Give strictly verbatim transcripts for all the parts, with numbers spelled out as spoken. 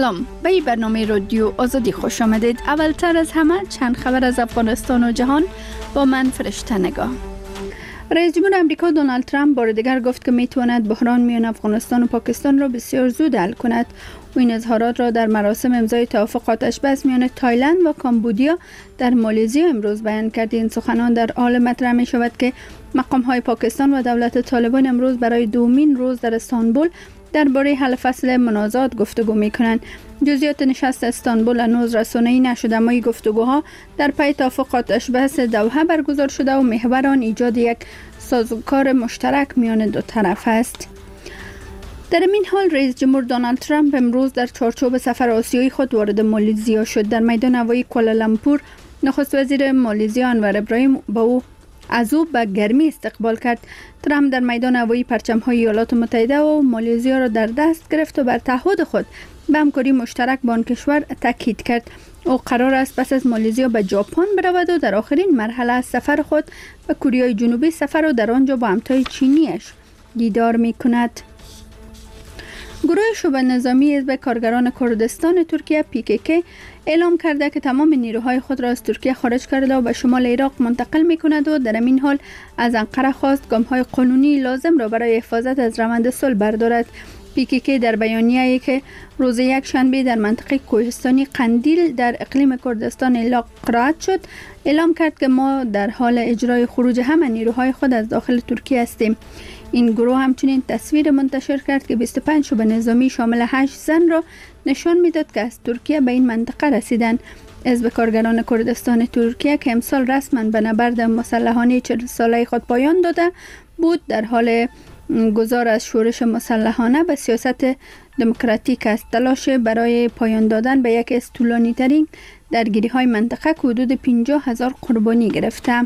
سلام، به این برنامه رادیو آزادی خوش آمدید. اولتر از همه چند خبر از افغانستان و جهان با من فرشته نگاه. رئیس جمهور امریکا دونالد ترامپ بار دیگر گفت که میتواند بحران میان افغانستان و پاکستان را بسیار زود حل کند. او این اظهارات را در مراسم امضای توافق آتش بس میان تایلند و کامبودیا در مالزی امروز بیان کرد. این سخنان در حال مطرح می شود که مقام های پاکستان و دولت طالبان امروز برای دومین روز در استانبول درباره حل فصل منازعات گفتگو میکنند. جزئیات نشست استانبول هنوز رسانه‌ای نشده، اما این گفتگوها در پی توافق آتش بس دوحه برگزار شده و محور آن ایجاد یک سازوکار مشترک میان دو طرف است. در این حال رئیس جمهور دونالد ترامپ امروز در چارچوب سفر آسیایی خود وارد مالزی شد. در میدان هوایی کوالالامپور نخست وزیر مالزی انور ابراهیم با او از او به گرمی استقبال کرد. ترامپ در میدان هوایی پرچم‌های ایالات متحده و مالزی را در دست گرفت و بر تعهد خود به همکاری مشترک با آن کشور تاکید کرد. او قرار است پس از مالزی به ژاپن برود و در آخرین مرحله از سفر خود به کره جنوبی سفر و در آنجا با همتای چینیش دیدار می‌کند. گروه شبه نظامی حزب کارگران کردستان ترکیه پی کی کی اعلام کرده که تمام نیروهای خود را از ترکیه خارج کرده و به شمال عراق منتقل می کند و در این حال از انقره خواست گام‌های قانونی لازم را برای حفاظت از روند صلح بردارد. پی کی کی در بیانیه‌ای که روز یک شنبه در منطقه کوهستانی قندیل در اقلیم کردستان اعلام قرائت شد اعلام کرد که ما در حال اجرای خروج همه نیروهای خود از داخل ترکیه هستیم. این گروه همچنین تصویر منتشر کرد که بیست و پنج شبه نظامی شامل هشت زن را نشان میداد که از ترکیه به این منطقه رسیدند. حزب کارگران کردستان ترکیه که امسال رسما به نبرد مسلحانه چهل ساله خود پایان داده بود در حال گذار از شورش مسلحانه به سیاست دموکراتیک است. تلاش برای پایان دادن به یکی از طولانی ترین درگیری های منطقه که حدود پنجاه هزار قربانی گرفته.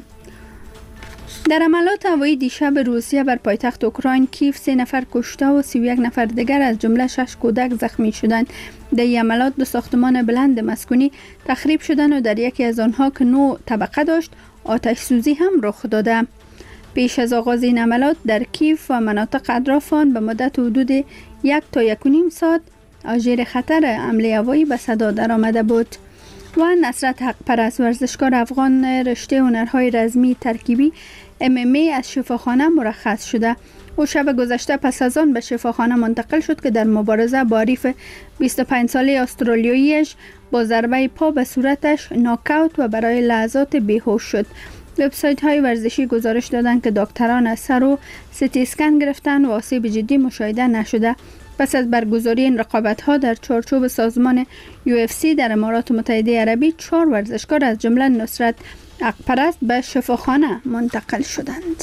در حملات هوایی دیشب روسیه بر پایتخت اوکراین کیف سه نفر کشته و سی و یک نفر دیگر از جمله شش کودک زخمی شدند. در این حملات دو ساختمان بلند مسکونی تخریب شدند و در یکی از آنها که نو طبقه داشت آتش سوزی هم رخ داده. پیش از آغاز این حملات در کیف و مناطق اطراف آن به مدت حدود یک تا یک و نیم ساعت آژیر خطر حمله هوایی به صدا درآمده بود. و نصرت حق پرست ورزشکار افغان رشته هنرهای رزمی ترکیبی ام ام ای از شفاخانه مرخص شده. او شب گذشته پس از آن به شفاخانه منتقل شد که در مبارزه با حریف بیست و پنج ساله استرالیاییش با ضربه پا به صورتش ناکاوت و برای لحظات بیهوش شد. وبسایت های ورزشی گزارش دادند که دکتران از سر و سیتی اسکن گرفتن و آسیب جدی مشاهده نشده. پس از برگزاری این رقابت‌ها در چارچوب سازمان یو اف سی در امارات متحده عربی چهار ورزشکار از جمله نصرت حق پرست به شفاخانه منتقل شدند.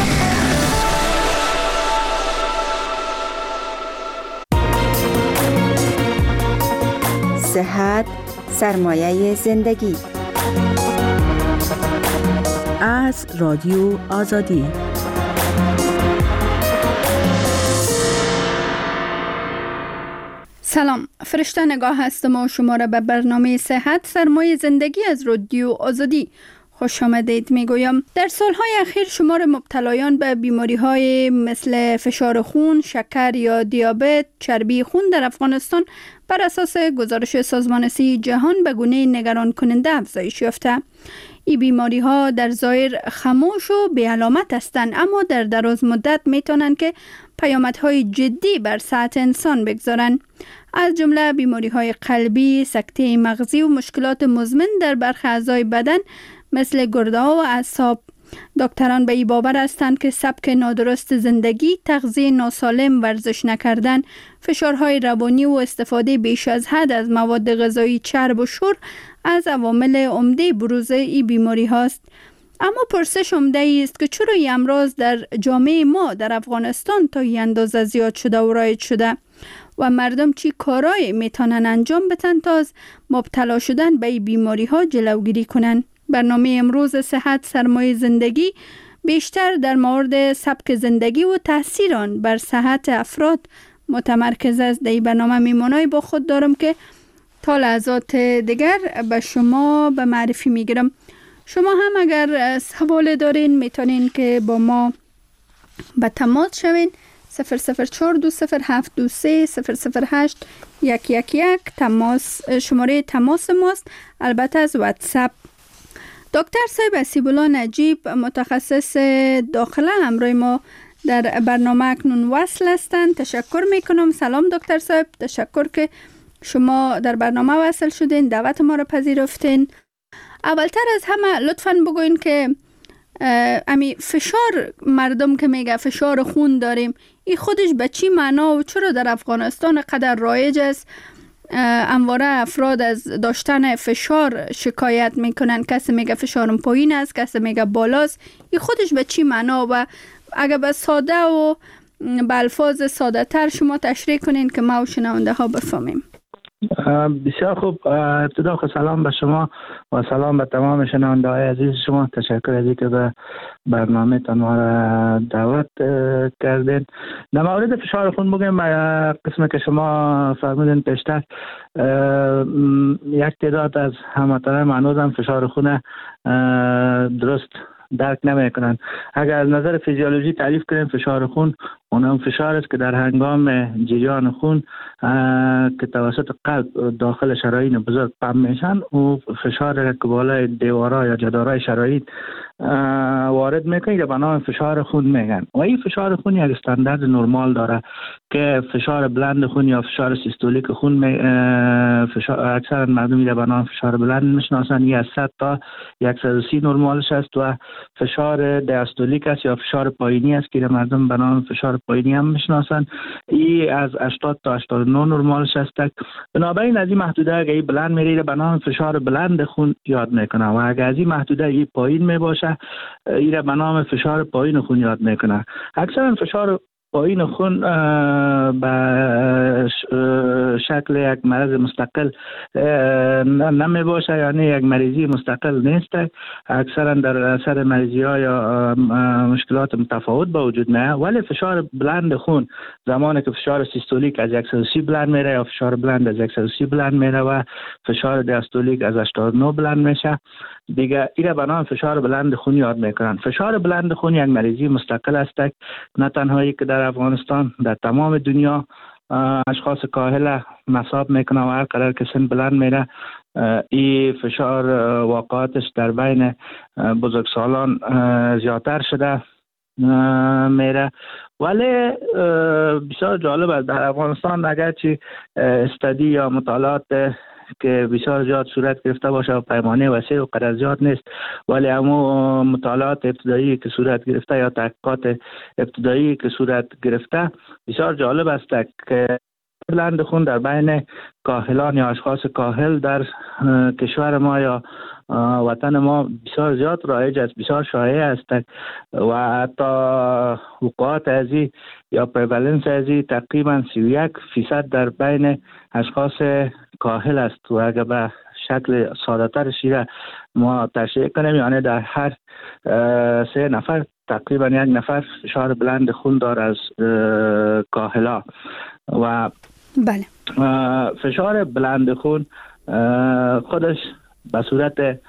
صحت سرمایه زندگی از رادیو آزادی. سلام، فرشته نگاه هستم و شما را به برنامه صحت سرمایه زندگی از رادیو آزادی خوش آمدید میگویم. در سالهای اخیر شمار مبتلایان به بیماری‌های مثل فشار خون، شکر یا دیابت، چربی خون در افغانستان بر اساس گزارش سازمان صحت جهان به گونه نگران کننده افزایش یافته. این بیماری ها در ظاهر خاموش و بی علامت هستند، اما در دراز مدت می توانند که پیامدهای جدی بر صحت انسان بگذارند. از جمله بیماری های قلبی، سکته مغزی و مشکلات مزمن در برخی اعضای بدن مثل گرده ها و اعصاب. دکتران به این باور هستند که سبک نادرست زندگی، تغذیه ناسالم، ورزش نکردن، فشارهای روانی و استفاده بیش از حد از مواد غذایی چرب و شور از عوامل عمده بروز این بیماری هاست. اما پرسش عمده است که چرا این امراض در جامعه ما در افغانستان تا این اندازه زیاد شده و رایج شده و مردم چی کارایی میتونن انجام بدن تا از مبتلا شدن به این بیماری ها جلوگیری کنن. برنامه امروز صحت سرمایه زندگی بیشتر در مورد سبک زندگی و تاثیر آن بر صحت افراد متمرکز است. در این برنامه میمونای با خود دارم که تا لحظات دیگر به شما به معرفی میگیرم. شما هم اگر سوال دارین میتونین که با ما به تماس شوین صفر صفر چهار دو صفر هفت دو سه صفر صفر هشت یک یک یک تماس شماره تماس ماست، البته از واتساپ. دکتر صاحب اسیب‌الله نجیب متخصص داخله همراه ما در برنامه اکنون وصل هستند. تشکر میکنم. سلام دکتر صاحب، تشکر که شما در برنامه وصل شدین، دعوت ما را پذیرفتین. اولتر از همه لطفاً بگوین که امی فشار مردم که میگه فشار خون داریم، این خودش به چی معنا و چرا در افغانستان قدر رایج است؟ همواره افراد از داشتن فشار شکایت میکنن، کسی میگه فشارم پایین است، کسی میگه بالاست. این خودش به چی معنا؟ و اگر به ساده و به الفاظ ساده تر شما تشریح کنین که ما و شنونده ها بفهمیم. بسیار خوب. ابتدا خود سلام به شما و سلام به تمام شنونده های عزیز شما. تشکر از اینکه به برنامه تان ما را دعوت کردین. در مورد فشار خون بگیم، قسمی که شما فرمودین پیشتر، یک تعداد از هموطنان هنوز هم فشار خون درست درک نمی کنند. اگر نظر فیزیولوژی تعریف کنیم، فشار خون اون هم فشار است که در هنگام جریان خون که توسط قلب داخل شرايين بزرگ پمپ میشن، او فشار که بالای دیوارا یا جدارای شرايين وارد میکنه به نام فشار خون میگن. و این فشار خون یک استاندارد نرمال داره که فشار بلند خون یا فشار سیستولیک خون می فشار اکثر مردم را به نام فشار بلند میشناسن. این از صد تا صد و سی نرمالش است و فشار دیاستولیک است یا فشار پایینی است که مردم به نام فشار پایینی هم میشناسن. این از هشتاد تا هشتاد و نه نرمالش است. بنابراین از این محدوده اگه این بلند میره به نام فشار بلند خون یاد میکنه و اگه از این محدوده این پایین میباشه این به نام فشار پایین خون یاد میکنه. اکثرا فشار پایین خون به شکل یک مرض مستقل نمی باشه، یعنی یک مریضی مستقل نیست. اکثرا در اثر مریضی ها یا مشکلات متفاوت به وجود میاد. ولی فشار بلند خون زمانی که فشار سیستولیک از صد و سی بلند میره یا فشار بلند از صد و سی بلند میره و فشار دیاستولیک از هشتاد و نه بلند میشه، دیگه ایره به نام فشار بلند خون یاد میکنن. فشار بلند خون یک مریضی مستقل است، نه تنهایی که در افغانستان، در تمام دنیا اشخاص کاهل مصاب میکنه و هر قدر که سن بلند میره این فشار واقعاتش در بین بزرگسالان زیادتر شده میره. ولی بسیار جالب است در افغانستان اگرچه استادی یا مطالعات که بسیار زیاد صورت گرفته باشه و پیمانه وسیع و قدر زیاد نیست، ولی اما مطالعات ابتدایی که صورت گرفته یا تحقیقات ابتدایی که صورت گرفته بسیار جالب است که بلند خون در بین کاهلان یا اشخاص کاهل در کشور ما یا وطن ما بسیار زیاد رایج است، بسیار شایع است و حتی وقوعات ازی یا پریوالنس ازی تقریبا سی و یک فیصد در بین اشخاص کاهل است. و اگر به شکل ساده تر شیره ما تشریح کنیم، یعنی در هر سه نفر تقریبا یک نفر فشار بلند خون داره از کاهلا. و بله، فشار بلند خون خودش به صورت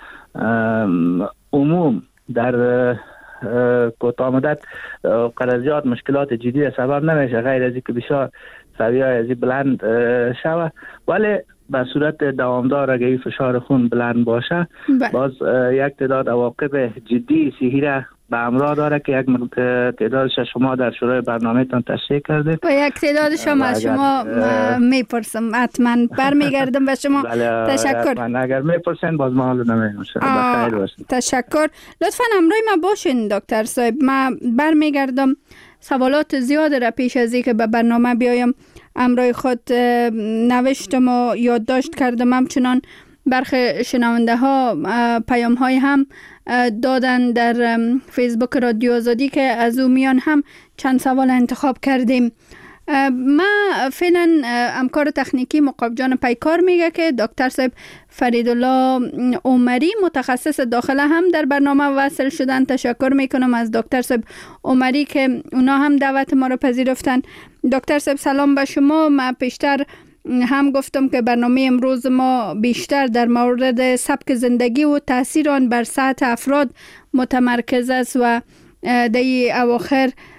عموم در کوتاه مدت قدر زیاد مشکلات جدی سبب نمیشه، غیر از اینکه بسیار سویه ازی بلند شوه. ولی به صورت دوامدار اگه فشار خون بلند باشه بله. باز یک تعداد عواقب جدی صحی را به همراه داره که یک تعدادش شما در شروع برنامه تان تشریح کرده و یک تعدادش هم از شما میپرسم، حتما برمیگردم به شما. تشکر. اگر میپرسین باز ما حالو نمیم. بخیر باشین. تشکر. لطفا همراه ما باشین دکتر صاحب. ما برمیگردم. سوالات زیاد را پیش از اینکه به برنامه بیایم همراه خود نوشتم و یادداشت کردم. همچنان برخی شنونده ها پیام های هم دادن در فیسبوک رادیو آزادی که از او میان هم چند سوال انتخاب کردیم. ما فعلا همکار تکنیکی مقاب جان پیکار میگه که دکتر صاحب فریدالله عمری متخصص داخله هم در برنامه وصل شدن. تشکر میکنم از دکتر صاحب عمری که اونا هم دعوت ما رو پذیرفتن. دکتر صاحب سلام به شما. ما پیشتر هم گفتم که برنامه امروز ما بیشتر در مورد سبک زندگی و تاثیر آن بر سطح افراد متمرکز است و در اواخر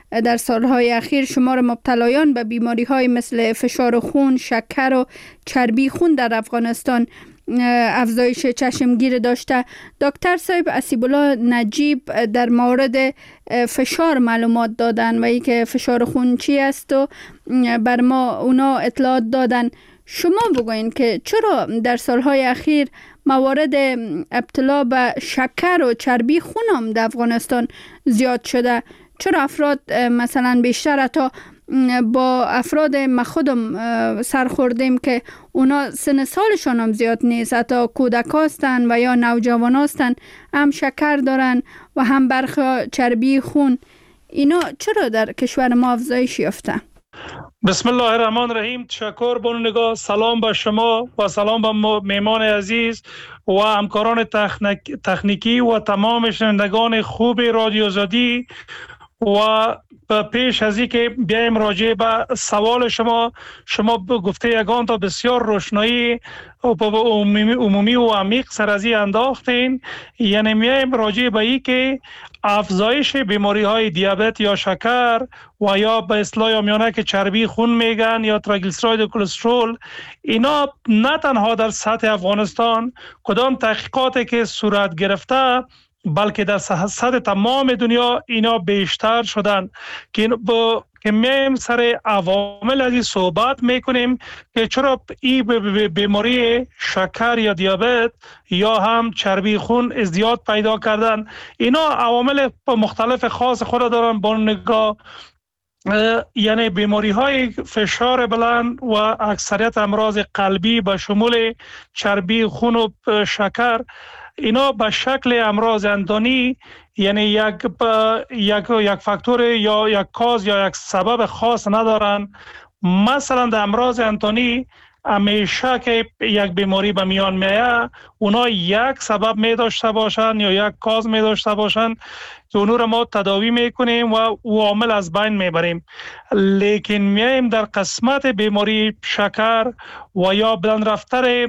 در سالهای اخیر شمار مبتلایان به بیماری های مثل فشار خون، شکر و چربی خون در افغانستان افزایش چشمگیر داشته. دکتر صاحب اسیب‌الله نجیب در مورد فشار معلومات دادن و اینکه فشار خون چی است و بر ما اونا اطلاعات دادن. شما بگوین که چرا در سالهای اخیر موارد ابتلا به شکر و چربی خون هم در افغانستان زیاد شده؟ چرا افراد مثلا بیشتر تا با افراد ما خودم سرخوردیم که اونا سن سالشان هم زیاد نیست، حتی کودک هستن و یا نوجوان هستن، هم شکر دارن و هم برخ چربی خون، اینا چرا در کشور ما افزایش یافته؟ بسم الله الرحمن الرحیم. تشکر بانو نگاه. سلام به شما و سلام به میمان عزیز و همکاران تکنیکی و تمام شنوندگان خوب رادیو آزادی. و پیش از اینکه بیایم راجع به سوال شما، شما گفته یگان تا بسیار روشنایی عمومی و عمیق سر از این انداختین. یعنی میایم راجع به این که افزایش بیماری های دیابت یا شکر و یا به اصطلاح عامیانه که چربی خون میگن یا تریگلیسیراید و کلسترول، اینا نه تنها در سطح افغانستان کدام تحقیقاتی که صورت گرفته، بلکه در سطح تمام دنیا اینا بیشتر شدن که با که میم سر عوامل از این صحبت میکنیم که چرا این بیماری شکر یا دیابت یا هم چربی خون ازدیاد پیدا کردن. اینا عوامل مختلف خاص خود دارن با نگاه، یعنی بیماری های فشار بلند و اکثریت امراض قلبی به شمول چربی خون و شکر، اینا به شکل امراض اندانی، یعنی یک یک یک فاکتور یا یک کاز یا یک سبب خاص ندارن. مثلا در امراض اندانی همیشه که یک بیماری به میان میاد، اونا یک سبب می داشته باشن یا یک کاز می داشته باشن که اونو را ما تداوی میکنیم و او عامل از بین میبریم. لیکن میایم در قسمت بیماری شکر و یا بلند رفتر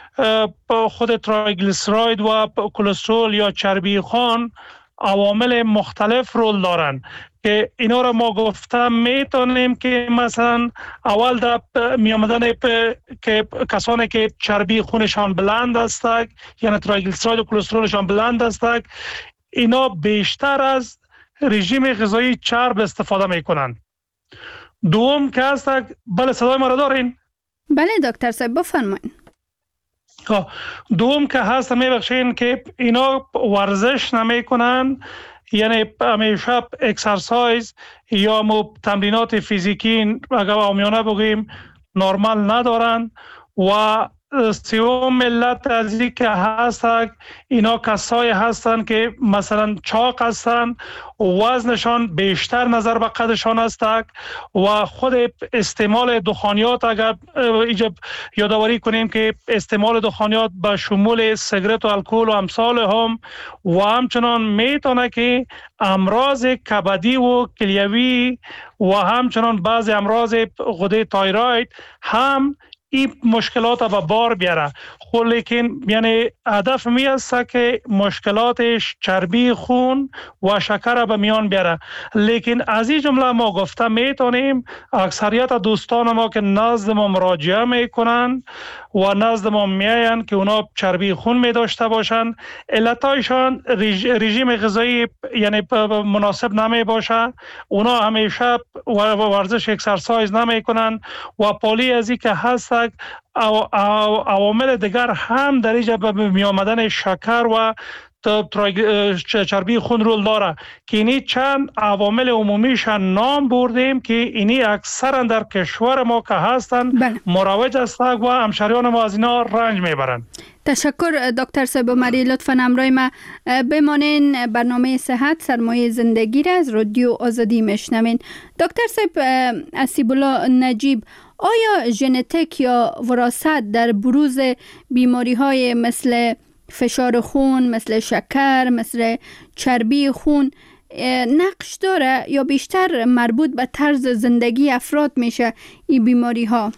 خود تریگلیسیراید و کلسترول یا چربی خون، عوامل مختلف رول دارن که اینا را ما گفتم میتونیم که مثلا اول در می آمدن که کسانی که چربی خونشان بلند است، یعنی تریگلیسیراید و کلسترولشان بلند است، اینا بیشتر از رژیم غذایی چرب استفاده میکنن. دوم که هست، بله صدای ما را دارین؟ بله دکتر صاحب بفرمایید. دوم که هست میبخشین که اینا ورزش نمی کنن، یعنی همیشه اکسرسایز یا تمرینات فیزیکی اگر عامیانه بگیم نرمال ندارن. و سوم ملت از این که هستن، اینا کسایی هستن که مثلا چاق هستن، وزنشان بیشتر نظر به قدشان است و خود استعمال دخانیات، اگر ایجاب یادآوری کنیم که استعمال دخانیات به شمول سیگرت و الکل و امثال هم و همچنان میتونه که امراض کبدی و کلیوی و همچنان بعضی امراض غده تایروید هم این مشکلات به بار بیاره. خب لیکن یعنی هدف می است که مشکلاتش چربی خون و شکر به میان بیاره. لیکن از این جمله ما گفته میتونیم اکثریت دوستان ما که نزد ما مراجعه میکنن و نزد ما میاین که اونا چربی خون می داشته باشن، علتایشان رژ... رژیم غذایی یعنی مناسب نمی باشه، اونا همیشه ورزش اکسرسایز نمی کنن و پالی از این که هست عوامل دیگر هم در اینجا به می آمدن شکر و چربی خون رول داره که اینی چند عوامل عمومیش نام بردیم که اینی اکثرا در کشور ما که هستن بله. مروج هستند و همشریان ما از اینا رنج میبرن. تشکر دکتر صاحب عمری، لطفاً همراه ما بمانین. برنامه صحت سرمایه زندگی را از رادیو آزادی میشنوین. دکتر صاحب اسیب‌الله نجیب، آیا ژنتیک یا وراثت در بروز بیماری های مثل فشار خون، مثل شکر، مثل چربی خون نقش داره یا بیشتر مربوط به طرز زندگی افراد میشه این بیماری ها؟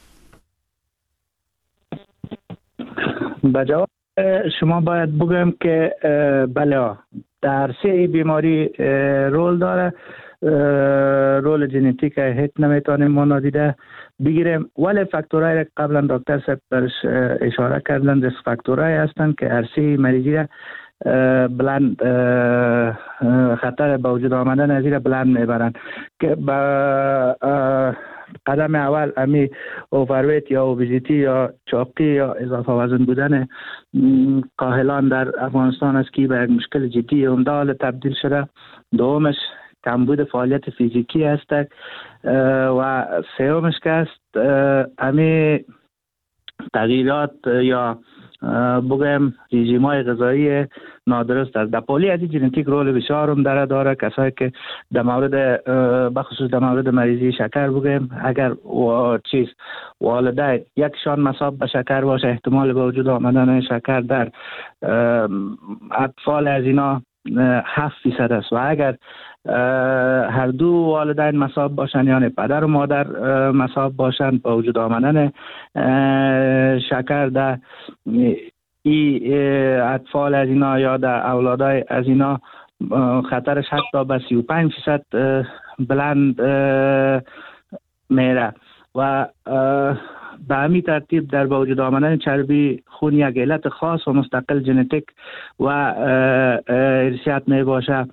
با جواب شما باید بگم که بله در سه بیماری رول داره. رول ژنتیک هیچ نمیتونیم ما نادیده بگیریم، ولی فاکتورهای قبلا دکتر صاحب برش اشاره کردن ریسک فاکتورهای هستند که عرصه مریضی را بلند خطر به وجود آمدن از این بلند میبرند که با قدم اول امی اوورویت یا اوبیزیتی یا چاقی یا اضافه وزن بودن کاهلان در افغانستان است که به یک مشکل جدی عمده حال تبدیل شده. دومش کمبود فعالیت فیزیکی است و سومش که است امی تغییرات یا بگم رژیم‌های غذایی نادرست است. در پولی از ژنتیک رول بسیار هم داره داره. کسایی که در مورد بخصوص در مورد مریضی شکر بگم اگر و چیز والدین یکشان مصاب به شکر باشه، احتمال به وجود آمدن شکر در اطفال از اینا هفت فیصد است و اگر هر دو والدین مصاب باشن یعنی پدر و مادر مصاب باشن با وجود آمدن شکر در ای اطفال از اینا یا در اولادای از اینا خطرش حتی به سی و پنج فیصد بلند میره و به همین ترتیب در با وجود آمدن چربی خون یک علت خاص و مستقل ژنتیک و ارثیات می باشه.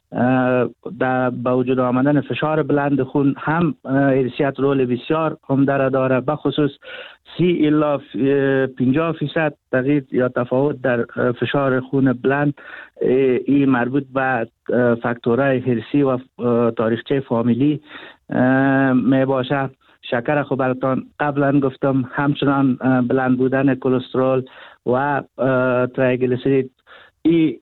در با وجود آمدن فشار بلند خون هم ارثیات رول بسیار عمده داره، به خصوص سی الی پنجاه فیصد تغییر یا تفاوت در فشار خون بلند این مربوط به فاکتورهای ارثی و تاریخچه فامیلی می باشه. شکر خب براتون قبلا گفتم، همچنان بلند بودن کلسترول و تریگلیسیرید ای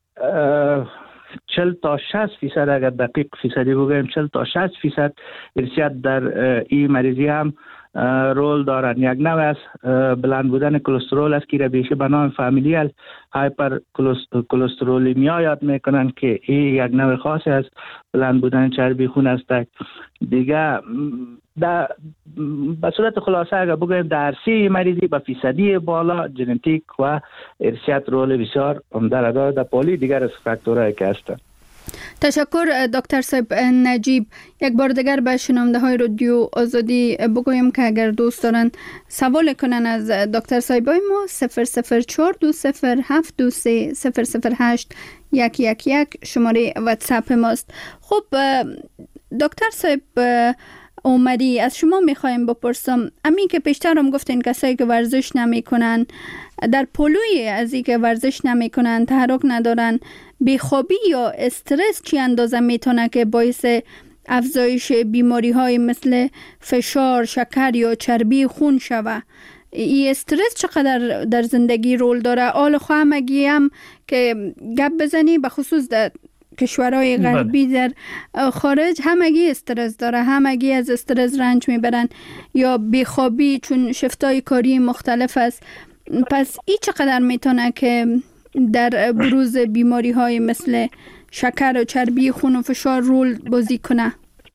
چهل تا شصت فیصد اگر دقیق فیصدی بگویم چهل تا شصت فیصد ارثیات در این مریضی هم رول دارن. یک نوع از بلند بودن کلسترول است که را بیشه به نام فامیلیال هایپر کلسترولمیا یاد میکنن که این یک نوع خاصی از بلند بودن چربی خون است. دیگه در به صورت خلاصه اگر بگویم در عرصه مریضی به فیصدی بالا ژنتیک و ارثیات رول بسیار عمده داره. در پولی دیگر از فاکتورهایی که هستند. تشکر دکتر صاحب نجیب. یک بار دیگر به شنونده های رادیو آزادی بگویم که اگر دوست دارن سوال کنن از دکتر صاحب ما صفر صفر چهار دو صفر هفت دو سه صفر صفر هشت یک یک یک شماره واتساپ ماست. خب دکتر صاحب عمری از شما میخوایم بپرسم، امی که پیشتر هم گفتین کسایی که ورزش نمی کنن در پلوی از این که ورزش نمی کنن تحرک ندارن، بیخوابی یا استرس چی اندازه میتونه که باعث افزایش بیماری های مثل فشار، شکر یا چربی خون شوه؟ این استرس چقدر در زندگی رول داره؟ آل خواهمگی هم که گپ بزنی به خصوص در کشورهای غربی در خارج همگی استرس داره، همگی از استرس رنج میبرن یا بیخوابی چون شفتای کاری مختلف است. پس این چقدر میتونه که در بروز بیماری های مثل شکر و چربی خون و فشار رول بازی کنه؟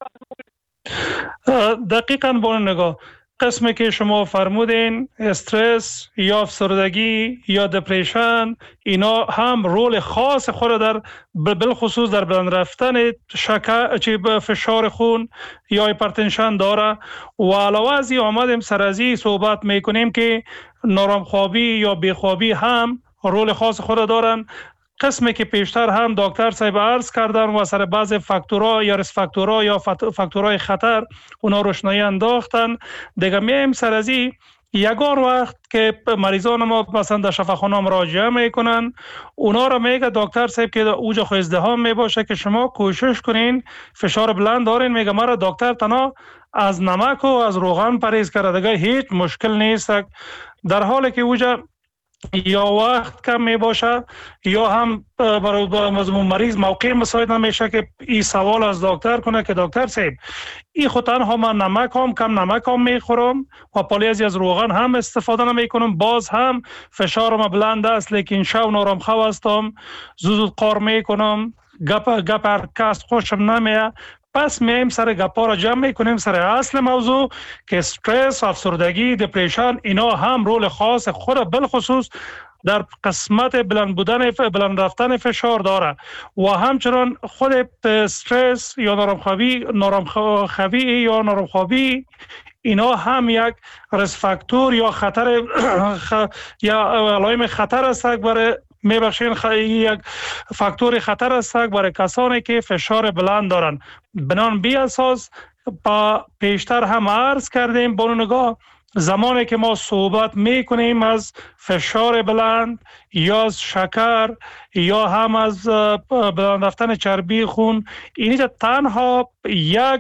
دقیقاً با نگاه قسمی که شما فرمودین استرس یا افسردگی یا دپریشن اینا هم رول خاص خود در بالخصوص در بلند رفتن شکر چی فشار خون یا هایپرتنشن داره. و علاوه از این آمدیم سر از این صحبت میکنیم که نارام خوابی یا بیخوابی هم رول خاص خود دارن. قسمی که پیشتر هم دکتر صاحب عرض کردن و سر بعض فاکتورها یا ریسک فاکتورها یا فاکتورهای خطر اونا روشنایی انداختن. دیگه میایم سر از این یگار وقت که مریضان ما مثلا در شفاخانه مراجعه میکنن، اونا را میگه دکتر صاحب که اوج خو ازدحام میباشه که شما کوشش کنین فشار بلند دارین، میگه مرا دکتر تنها از نمک و از روغن پرهیز کرده، دیگه هیچ مشکل نیست. در حالی که اوج یا وقت کم می باشه یا هم برای مریض موقع مساعد نمیشه که این سوال از دکتر کنه که دکتر صاحب این خود تنها من نمک هم کم نمک هم میخورم و پالیزی از روغن هم استفاده نمی کنم، باز هم فشارم بلند است لیکن شو نارم خو هستم، زود قار میکنم، گپ گپ کس خوشم نمیه. پس میایم سر گپا را جمع میکنیم سر اصل موضوع که استرس، افسردگی، دپریشن اینا هم رول خاص خود بالخصوص در قسمت بلند بودن بلند رفتن فشار داره و همچنان خود استرس یا نارمخوابی نارمخوابی یا نارمخوابی اینا هم یک ریسک فاکتور یا خطر خ... یا علائم خطر است برای میبخشین خ... یک فاکتور خطر است برای کسانی که فشار بلند دارند. بنان بی اساس با پیشتر هم عرض کردیم با نگاه زمانی که ما صحبت میکنیم از فشار بلند یا از شکر یا هم از بلند رفتن چربی خون، اینی تنها یک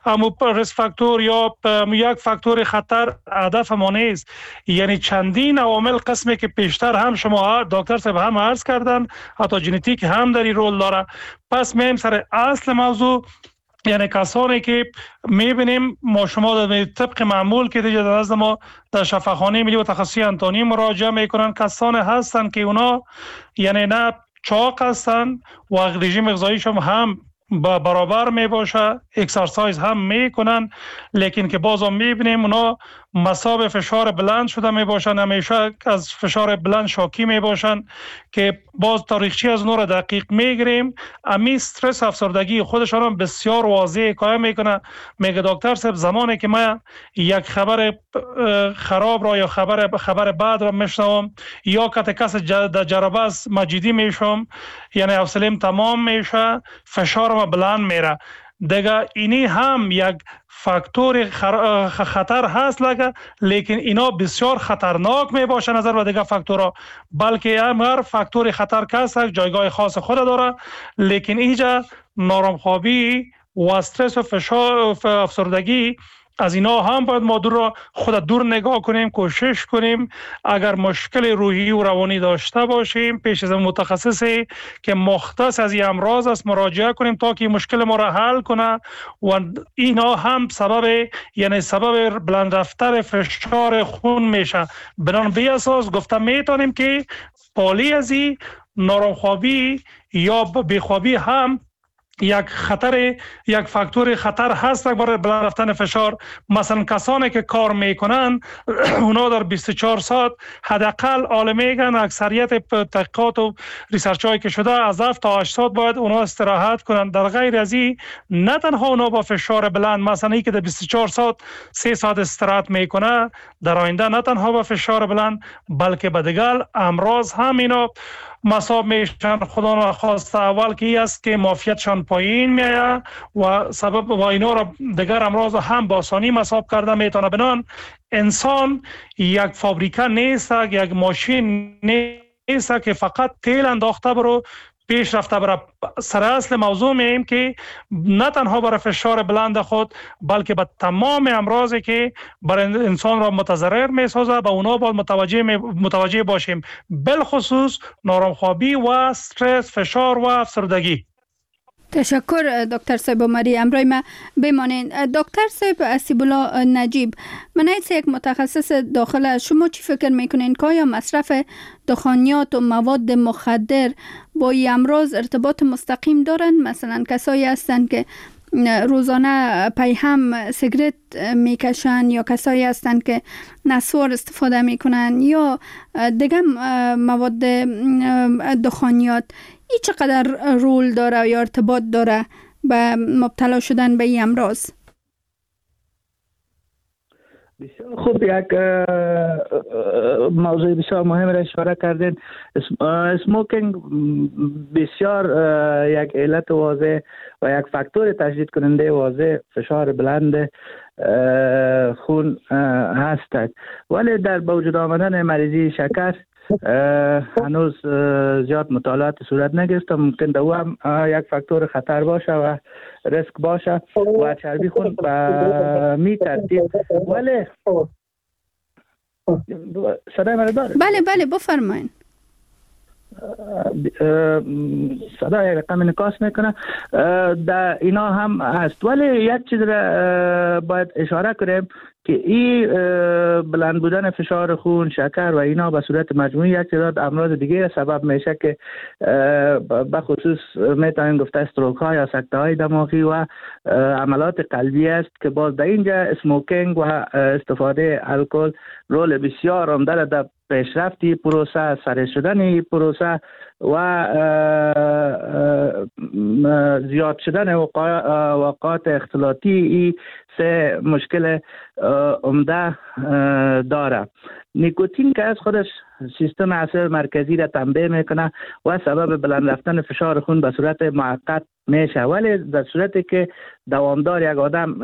ریسک فاکتور یا یک فاکتور خطر هدف ما نیست. یعنی چندین عوامل قسمی که پیشتر هم شما دکتر صاحب هم عرض کردن، حتی ژنتیک هم در این رول داره. پس میم سر اصل موضوع، یعنی کسانی که میبینیم ما شما در طبق معمول که دیگه از ما در شفاخانه ملی و تخصصی انتونی مراجعه میکنن، کسانی هستن که اونا یعنی نه چاق هستن و رژیم غذاییشون هم با برابر می باشه، اکسرسایز هم میکنن، لیکن که باز هم میبینیم اونا مصاب فشار بلند شده می باشن، همیشه از فشار بلند شاکی می باشن که باز تاریخچه از اونها را دقیق میگیریم. امی استرس افسردگی خودشان هم بسیار واضح کار میکنه. میگه دکتر صاحب زمانی که من یک خبر خراب را یا خبر خبر بد را میشنوم یا کت کس در جربه است مجیدی میشم، یعنی حوصله‌ام تمام میشه، فشارم بلند میره. دیگه اینی هم یک فاکتور خطر هست لگه، لیکن اینا بسیار خطرناک می باشه نظر به دیگه فاکتورها، بلکه هم هر فاکتور خطر کس جایگاه خاص خود داره. لیکن اینجا نارمخوابی و استرس و فشار و افسردگی از اینا هم باید ما دور را خود دور نگاه کنیم، کوشش کنیم اگر مشکل روحی و روانی داشته باشیم پیش از متخصصی که مختص از این امراض است مراجعه کنیم تا که مشکل ما را حل کنه. و اینا هم سبب یعنی سبب بلند رفتن فشار خون میشه. بنان بی اساس گفتم میتونیم که پالی از این نارمخوابی یا بیخوابی هم یک خطر یک فاکتور خطر هست برای بلند رفتن فشار. مثلا کسانی که کار میکنن اونا در بیست و چهار ساعت حداقل عالم میگن اکثریت تحقیقات و ریسرچ هایی که شده از هفت تا هشت ساعت باید اونا استراحت کنن. در غیر از این نه تنها اونا با فشار بلند، مثلا ای که در بیست و چهار ساعت سه ساعت استراحت میکنه در آینده نه تنها با فشار بلند بلکه به دیگر امراض هم اینا مصاب میشن. خدا نخواسته اول که است که معافیتشان پایین میاد و سبب و اینا را دیگر امراض هم با آسانی مصاب کرده میتونه. بنان انسان یک فابریکه نیست، یک ماشین نیست که فقط تیل انداخته برو پیش رفته برای. سر اصل موضوع میم که نه تنها برای فشار بلند خود بلکه به تمام امراضی که برای انسان را متضرر می سازه به اونا باید متوجه متوجه باشیم، بالخصوص نارمخوابی و استرس، فشار و افسردگی. تشکر دکتر صاحب عمری. امروی ما بمانین. دکتر صاحب اسیب‌الله نجیب، من ایسا یک متخصص داخل، شما چی فکر میکنین که آیا مصرف دخانیات و مواد مخدر با این امراض ارتباط مستقیم دارن؟ مثلا کسایی هستن که روزانه پی هم سیگرت میکشن یا کسایی هستن که نسوار استفاده میکنن یا دیگه مواد دخانیات، این چقدر رول داره یا ارتباط داره به مبتلا شدن به این امراض؟ بسیار خوب، یک موضوع بسیار مهم را اشاره کردین. اسموکینگ بسیار یک علت واضح و یک فاکتور تشدید کننده واضح فشار بلند خون هستند، ولی در با وجود آمدن مریضی شکر هنوز زیاد مطالعات صورت نگرفته. ممکن ده او هم یک فاکتور خطر باشه و ریسک باشه و چربی خون به می ترتیب. ولی صدای من داره؟ بله بله بفرمایید. صدای رقم انعکاس میکنه در اینا هم هست. ولی یک چیز را باید اشاره کنیم که این بلند بودن فشار خون، شکر و اینا به صورت مجموعی یک تعداد امراض دیگه سبب میشه که به خصوص میتونیم گفته استروک ها یا سکته های دماغی و عملات قلبی است که باز در اینجا اسموکینگ و استفاده الکل رول بسیار عمده در پیشرفتی پروسه، سریع شدن پروسه و زیاد شدن واقعات اختلاطی ای سه مشکل عمده داره. نیکوتین که از خودش سیستم عصبی مرکزی را تنبیه میکنه و سبب بلند رفتن فشار خون به صورت موقت میشه، ولی در صورتی که دوامدار یک آدم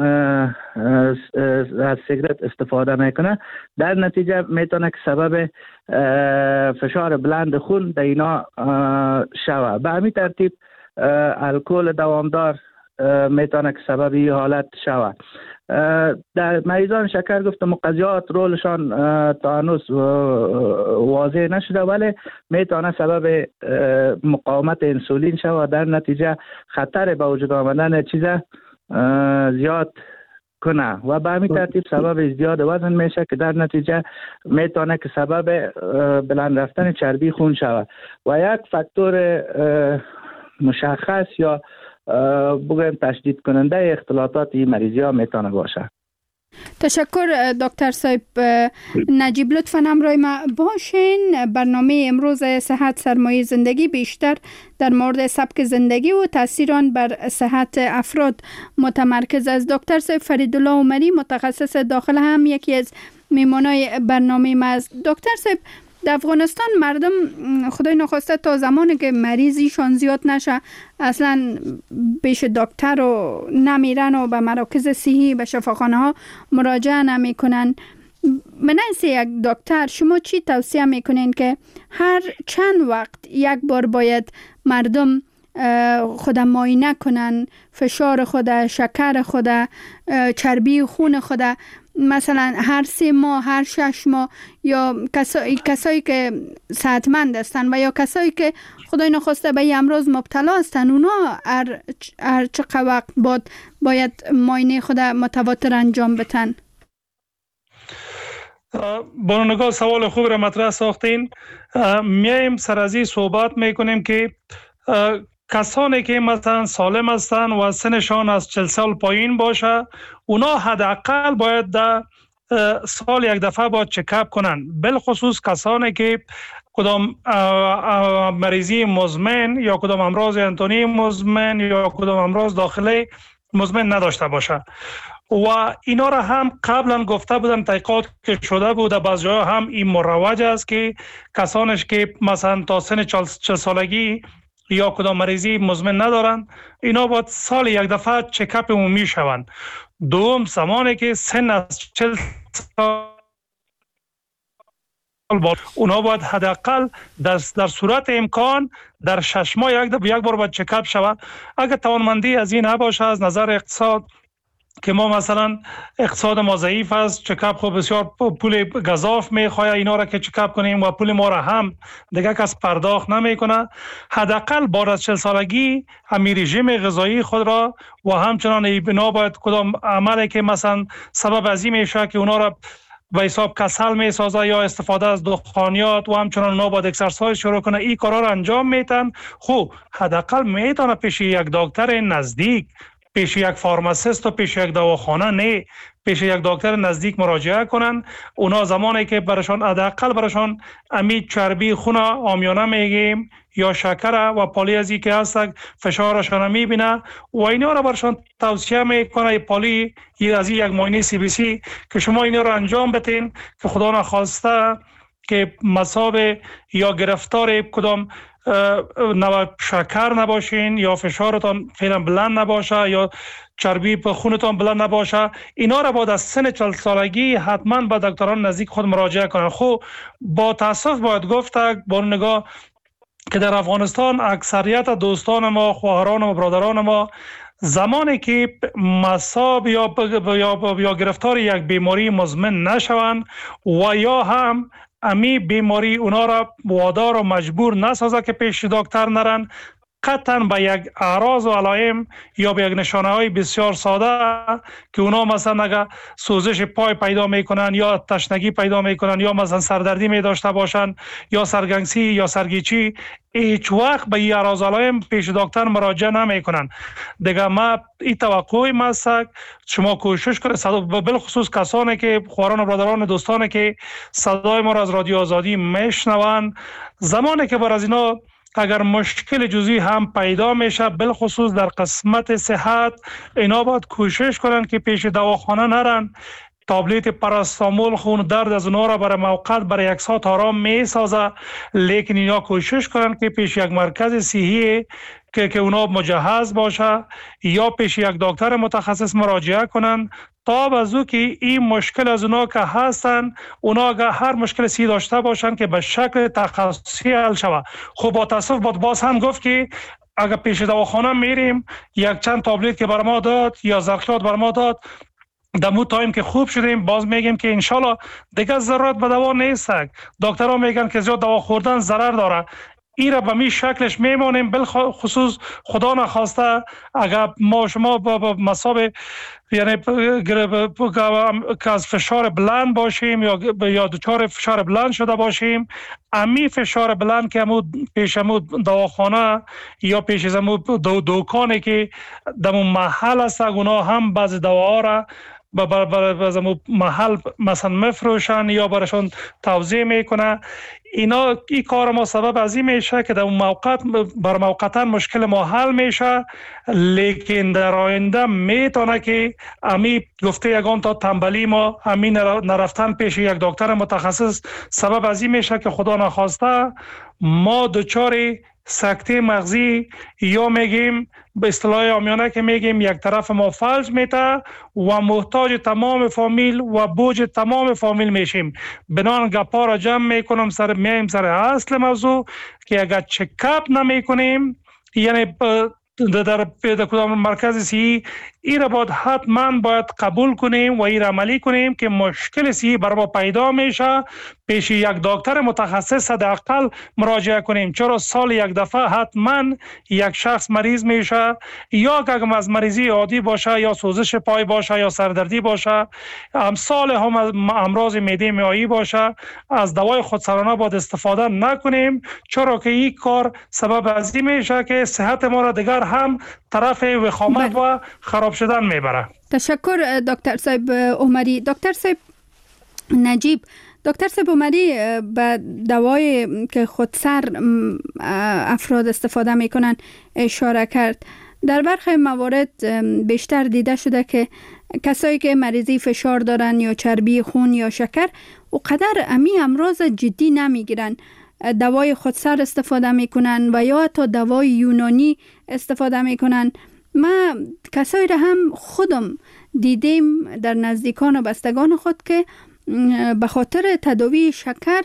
از سیگرت استفاده میکنه در نتیجه میتونه که سبب فشار بلند خون در اینا شوه. به همین ترتیب الکل دوامدار میتونه که سبب این حالت شوه. در مریضان شکر گفتم مقضیات رولشان تا هنوز واضح نشده، ولی میتونه سبب مقاومت انسولین شوه، در نتیجه خطر به وجود آمدن چیز زیاد کنه و به همین ترتیب سبب ازدیاد وزن میشه که در نتیجه میتونه که سبب بلند رفتن چربی خون شوه و یک فاکتور مشخص یا بگویم تشدید کننده اختلاطات این مریضی ها میتونه باشه. تشکر دکتر صاحب نجیب، لطفاً همراه ما باشین. برنامه امروز صحت سرمایه زندگی بیشتر در مورد سبک زندگی و تاثیر آن بر صحت افراد متمرکز است. دکتر صاحب فریدالله عمری متخصص داخل هم یکی از میمانای برنامه ما است. دکتر صاحب در افغانستان مردم خدای نخواسته تا زمانی که مریضیشان زیاد نشه اصلا پیش دکتر و نمیرن و به مراکز صحی به شفاخانه ها مراجعه نمی کنن. من از یک دکتر شما چی توصیه میکنین که هر چند وقت یک بار باید مردم خود معاینه کنن، فشار خود، شکر خود، چربی خون خود، مثلا هر سه ماه، هر شش ماه، یا کسایی, کسایی که صحتمند هستن و یا کسایی که خدای نخواسته به این امراض مبتلا هستن، اونا هر, هر چقدر وقت بعد باید معاینه خود متواتر انجام بدن؟ با نگاه سوال خوب را مطرح ساختین. میایم سر از این صحبت میکنیم که کسانی که مثلا سالم هستند و سنشان از چهل سال پایین باشه، اونا حداقل باید در سال یک دفعه باید چکاپ کنن. بالخصوص کسانی که کدام مریضی مزمن یا کدام امراض انتونی مزمن یا کدام امراض داخلی مزمن نداشته باشه. و اینا را هم قبلا گفته بودم، تحقیقات که شده بود بعضی جاها هم این مروج است که کسانش که مثلا تا سن چهل سالگی یا کدام مریضی مزمن ندارن، اینا باید سال یک دفعه چکاپ عمومی شوند. دوم، زمانی که سن از چهل سال اونا باید حداقل در, در صورت امکان در شش ماه یک یک بار باید چکاپ شود. اگر توانمندی از این نباشه از نظر اقتصاد که ما مثلا اقتصاد ما ضعیف است، چکاپ خب بسیار پول گزاف میخواه، اینا را که چکاپ کنیم و پول ما را هم دیگه کس پرداخت نمیکنه، حداقل بعد از چهل سالگی همین رژیم غذایی خود را و همچنان بنا باید کدام عملی که مثلا سبب از این میشه که اونا را به حساب کسل می سازه یا استفاده از دخانیات و همچنان اونا باید اکسرسایز شروع کنه، این کارا را انجام میتن. خب حداقل میتونه پیش یک دکتر نزدیک، پیش یک فارماسیست و پیش یک دواخانه، نه پیش یک دکتر نزدیک مراجعه کنن. اونا زمانی که برشان حداقل برشان امی چربی خون عامیانه میگیم یا شکر و پالی ازی که هست فشارشان میبینه و اینا را برشان توصیه میکنه پالی از یک معاینه سی بی سی که شما اینا را انجام بدین که خدا نخواسته که مصاب یا گرفتار کدام نوع شکر نباشین یا فشارتان فعلا بلند نباشه یا چربی په خونتان بلند نباشه، اینا را بعد از سن چهل سالگی حتما به دکتران نزدیک خود مراجعه کنن. خب با تاسف باید گفت با نگاه که در افغانستان اکثریت دوستان ما، خواهران و برادران ما زمانی که مصاب یا یا یا گرفتار یک بیماری مزمن نشوند و یا هم امی بیماری اونا را وادار و مجبور نسازه که پیش دکتر نرن، فقط به یک اعراض و علائم یا به یک نشانه های بسیار ساده که اونا مثلا اگر سوزش پای پیدا میکنن یا تشنگی پیدا میکنن یا مثلا سردردی می داشته باشن یا سرگنگسی یا سرگیچی، هیچ وقت به این اعراض و علائم پیش دکتر مراجعه نمیکنن. دیگه ما این توقعی ماست شما کوشش کنید، بالخصوص کسانی که خواران و برادران دوستانی که صدای ما را از رادیو آزادی میشنوند، زمانی که بر از اینا اگر مشکل جزئی هم پیدا میشه، بالخصوص در قسمت صحت، اینا باید کوشش کنن که پیش دواخانه نرن. تابلت پاراستامول خون درد از اونها را برای موقت برای یک ساعت آرام می سازه، لیکن اینا کوشش کنن که پیش یک مرکز صحی که که اونا مجهز باشه یا پیش یک دکتر متخصص مراجعه کنن تا بازو که این مشکل از اونا که هستن، اونا اگر هر مشکل سی داشته باشن که به شکل تخصصی حل شود. خب با تاسف بود باز هم گفت که اگر پیش دواخانه میریم یک چند تابلت که بر ما داد یا زرخیات بر ما داد، دمو تایم که خوب شدیم باز میگیم که انشالله دیگه ضرورت به دوا نیست. دکترها میگن که زیاد دوا خوردن ضرر داره. این را به می شکلش میمونیم، بالخصوص خدا نخواسته اگر ما شما با مصاب یعنی که از فشار بلند باشیم یا یا دچار فشار بلند شده باشیم، امی فشار بلند که همون پیش همون دواخانه یا پیش همون دو دوکانی که در محل هست، اونا هم بعض دواها را با با محل مثلا مفروشن یا براشون توزیع میکنه. اینا این کار ما سبب از این میشه که در اون موقع بر موقتا مشکل ما حل میشه، لیکن در آینده میتونه که امی گفته یگان تا تنبلی ما همین نرفتن پیش یک دکتر متخصص سبب از این میشه که خدا نخواسته ما دچار سکته مغزی یا میگیم به اصطلاح عامیانه که میگیم یک طرف ما فلج میته و محتاج تمام فامیل و بوج تمام فامیل میشیم. بنان گپا را جمع میکنم سر میایم سر اصل موضوع که اگر چکاپ نمیکنیم، یعنی در پیدا کدام مرکز صحی این را باید حتما باید قبول کنیم و این را عملی کنیم که مشکل صحی بر ما پیدا میشه پیش یک دکتر متخصص حداقل مراجعه کنیم، چرا سال یک دفعه حتما یک شخص مریض میشه، یا که اگر از مریضی عادی باشه یا سوزش پای باشه یا سردردی باشه، امثال هم امراض معده معایی باشه، از دوای خودسرانه باید استفاده نکنیم، چرا که این کار سبب از این میشه که صحت ما را دیگر هم طرف وخامت و خراب شدن میبره. تشکر دکتر صاحب عمری. دکتر صاحب نجیب، دکتر صاحب عمری به دوای که خودسر افراد استفاده میکنن اشاره کرد. در برخی موارد بیشتر دیده شده که کسایی که مریضی فشار دارن یا چربی خون یا شکر و قدر امی امراض جدی نمیگیرن، دوای خودسر استفاده میکنن و یا تا دوای یونانی استفاده میکنن. ما کسایی را هم خودم دیدیم در نزدیکان و بستگان خود که به خاطر تداوی شکر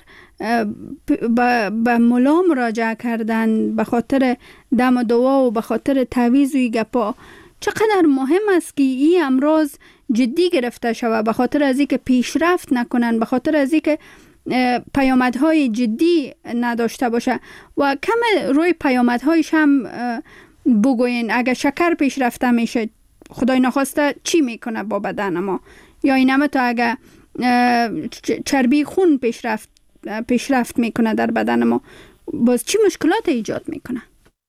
به ملا مراجعه کردن، به خاطر دم و دوا و به خاطر تعویض و گپا. چقدر مهم است که این امراض جدی گرفته شود، به خاطر از اینکه پیشرفت نکنن، به خاطر از اینکه پیامدهای جدی نداشته باشه. و کم روی پیامدهایش هم بگوین. اگر شکر پیشرفته میشه، خدای نخواسته چی میکنه با بدن ما؟ یا اینم تا اگر چربی خون پیشرفت پیشرفت میکنه در بدن ما، باز چی مشکلات ایجاد میکنه؟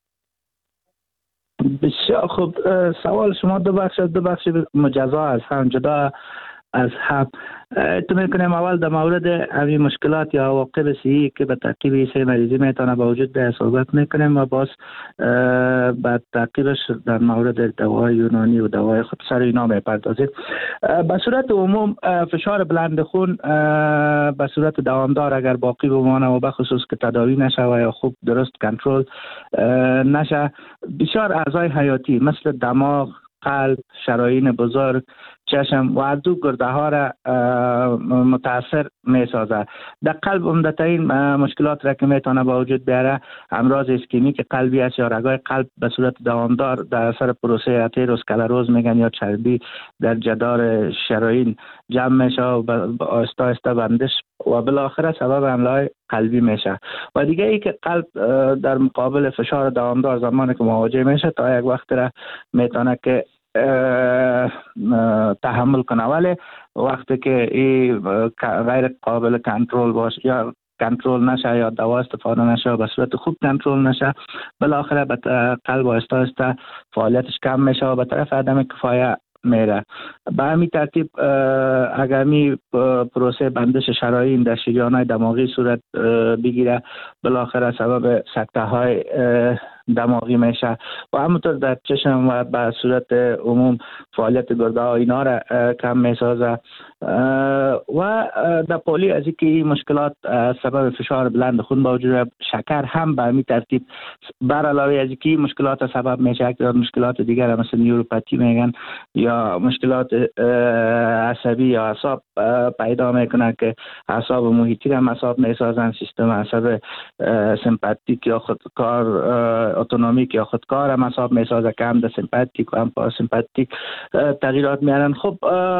بسیار خوب. سوال شما دو بخش دو بخش مجزا از هم جدا از هم. تو میکنیم اول در مورد همین مشکلات یا عواقب صحی که به تعقیب سه مریضی میتونه با وجود به صحبت میکنیم و باز بعد تعقیبش در مورد دوای یونانی و دوای خودسر اینا میپردازیم. به صورت عموم فشار بلند خون به صورت دوامدار اگر باقی بمانه و به خصوص که تداوی نشه و یا خوب درست کنترل نشه، بسیار اعضای حیاتی مثل دماغ، قلب، شرايين بزرگ، چشم و دو گرده ها را متاثر می سازد. در قلب عمدترین مشکلات را که میتونه با وجود بیاره امراض اسکمیک قلبی است یا رگای قلب به صورت دوامدار در اثر پروسه اتروسکلروز میگن یا چربی در جدار شرايين جمع میشه و آهسته آهسته بندش و بالاخره سبب حمله قلبی میشه. و دیگه ای که قلب در مقابل فشار دوامدار زمانی که مواجه میشه تا یک وقت را میتونه که تحمل کنه، ولی وقتی که این غیر قابل کنترل باشه یا کنترل نشه یا دوا استفاده نشه به صورت خوب کنترل نشه بالاخره به قلب آهسته آهسته فعالیتش کم میشه و به طرف عدم کفایه میره. به همین ترتیب اگر می پروسه بندش شرايين در شریان‌های دماغی صورت بگیره بالاخره سبب سکته های دماغی میشه و همونطور در چشم و به صورت عموم فعالیت گرده ها اینا را کم میسازه و در پولی از اینکه مشکلات سبب فشار بلند خون با وجود شکر هم به همین ترتیب بر علاوه از اینکه مشکلات سبب میشه که مشکلات دیگر مثل نیوروپاتی میگن یا مشکلات عصبی یا اعصاب پیدا میکنه که اعصاب محیطی هم اعصاب میسازن، سیستم عصب سمپاتیک یا خودکار اتونومیک یا خودکار هم اعصاب میسازه که هم در سمپاتیک و هم پاراسمپاتیک تغییرات میارن. خب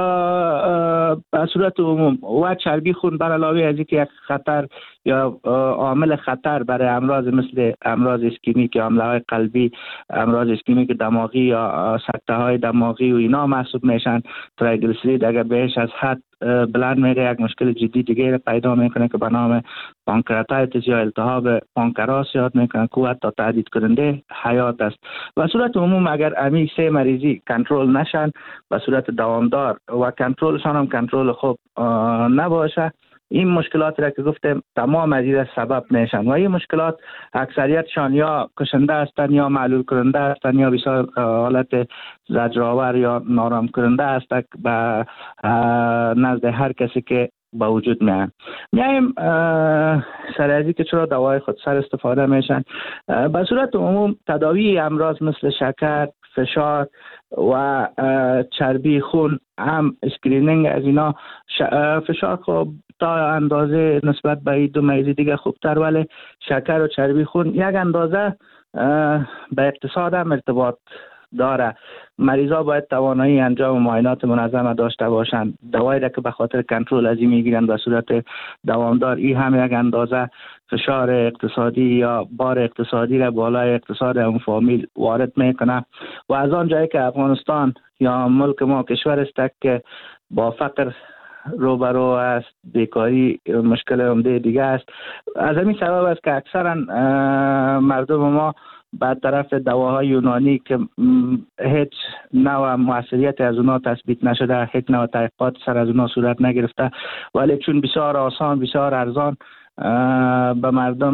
به صورت عموم و چربی خون بر علاوه از اینکه یک خطر یا عامل خطر برای امراض مثل امراض اسکمیک یا حمله های قلبی، امراض اسکمیک دماغی یا سکته های دماغی و اینا محسوب میشن. تریگلیسیرید اگر بهش از حد بلند میره یک مشکل جدی دیگه پیدا میکنه که به نام پانکراتایتس یا التهاب پانکراس یاد میکنه که حتی تهدید کننده حیات است. و صورت عموم اگر امی سه مریضی کنترل نشن به صورت دوامدار و کنترلشان هم کنترل خوب نباشه این مشکلات را که گفتم تمام از این سبب میشن و این مشکلات اکثریتشان یا کشنده هستند یا معلول کننده هستند یا بسیار حالت زجرآور یا نارام کننده است به نزد هر کسی که با وجود میان. میایم سر از که چرا دوای خودسر استفاده میشن. به صورت عموم تداوی امراض مثل شکر، فشار و چربی خون هم اسکرینینگ از اینا فشار خب تا اندازه نسبت به دو مریضی دیگه خوبتر، ولی شکر و چربی خون یک اندازه به اقتصاد هم ارتباط داره. مریضا باید توانایی انجام معاینات منظم داشته باشند. دوایی را که به خاطر کنترل از این میگیرن به صورت دوامدار این هم یک اندازه فشار اقتصادی یا بار اقتصادی را بالای اقتصاد اون فامیل وارد میکنه و از آن جایی که افغانستان یا ملک ما کشور است که با فقر روبرو است، بیکاری مشکل عمده دیگه است، از همین سبب است که اکثرا مردم ما به طرف دواهای یونانی که هیچ نوع موثریت از اونها تثبیت نشده، هیچ نوع تحقیقات سر از اونها صورت نگرفته، ولی چون بسیار آسان بسیار ارزان به مردم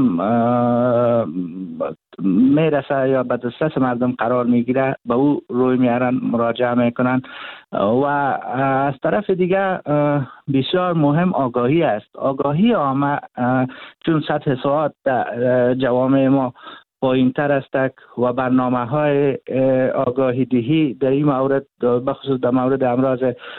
میرسه یا به دسترس مردم قرار میگیره به او روی میارن مراجعه میکنن. و از طرف دیگه بسیار مهم آگاهی است. آگاهی عامه چون سطح سواد در جوامع ما پایین تر است و برنامه های آگاهی دهی در این مورد بخصوص در مورد امراض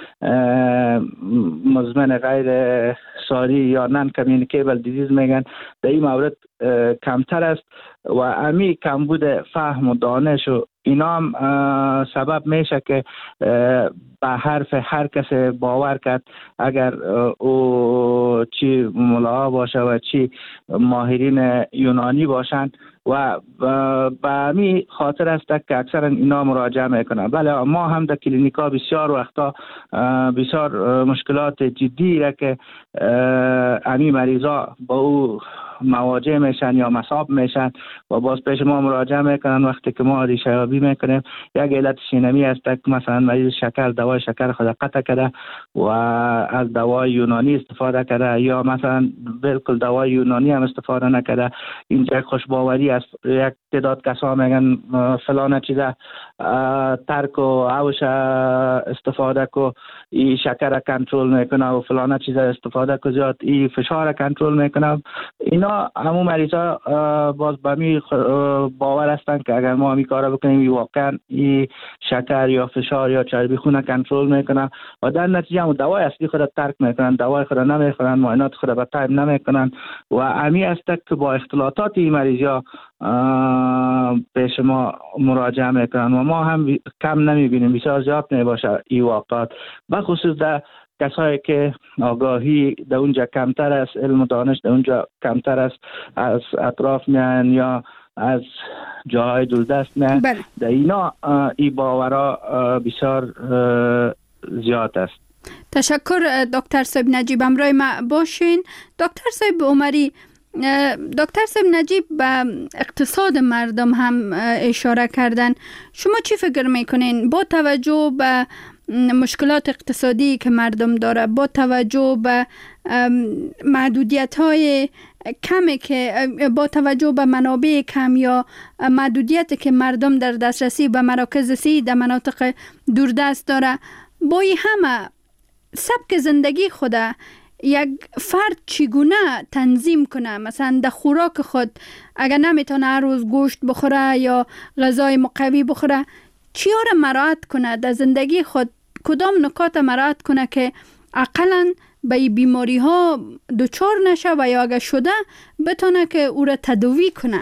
مزمن غیر ساری یا نان کمیونیکیبل دیزیز میگن در این مورد کمتر است و امی کمبود فهم و دانش و اینا هم سبب میشه که به حرف هر کس باور کرد اگر او چی ملاها باشه و چی ماهرین یونانی باشند و به همین خاطر است که اکثرا اینا مراجعه میکنن. بله ما هم در کلینیکا بسیار وقتا بسیار مشکلات جدی را که امی مریضا با او مواجه میشن یا مصاب میشن و باز پیش ما مراجعه میکنن. وقتی که ما ریشه یابی میکنیم یک علت شینمی است که مثلا مریض شکر دوای شکر خود قطع کرده و از دوای یونانی استفاده کرده یا مثلا بالکل دوای یونانی هم استفاده نکرده، اینجا خوشباوری از یک تعداد کسا میگن فلان چیزا ترک و اوش استفاده کو، این شکر کنترل میکنه و فلان چیزا استفاده کو زیاد این فشار کنترل میکنه. اینا همون مریضا باز به می باور هستن که اگر ما همین کارا بکنیم واقعا این شکر یا فشار یا چربی خون کنترل میکنه و در نتیجه هم دوای اصلی خود ترک میکنن، دوای خود نمیخورن، معاینات خود به تایم نمیکنن و امی است که با اختلاطات این مریضا پیش ما مراجعه میکنن و ما هم کم نمیبینیم، بسیار زیاد میباشه این واقعات، بخصوص در کسایی که آگاهی در اونجا کمتر است، علم و دانش در اونجا کمتر است، از اطراف میان یا از جاهای دوردست میان. در اینا این باورا بسیار زیاد است. تشکر دکتر صاحب نجیب، همراه ما باشین. دکتر صاحب عمری، دکتر صاحب نجیب به اقتصاد مردم هم اشاره کردن. شما چی فکر میکنین با توجه به مشکلات اقتصادی که مردم داره، با توجه به محدودیت های کمی که با توجه به منابع کم یا محدودیت که مردم در دسترسی به مراکز صحی در مناطق دوردست داره، با این همه سبک زندگی خود یک فرد چگونه تنظیم کنه؟ مثلا در خوراک خود اگر نمیتونه هر روز گوشت بخوره یا غذای مقوی بخوره، چی را مراعات کنه در زندگی خود؟ کدام نکات مراعات کنه که اقلا به بیماری ها دچار نشه و یا اگر شده بتونه که او را تداوی کنه؟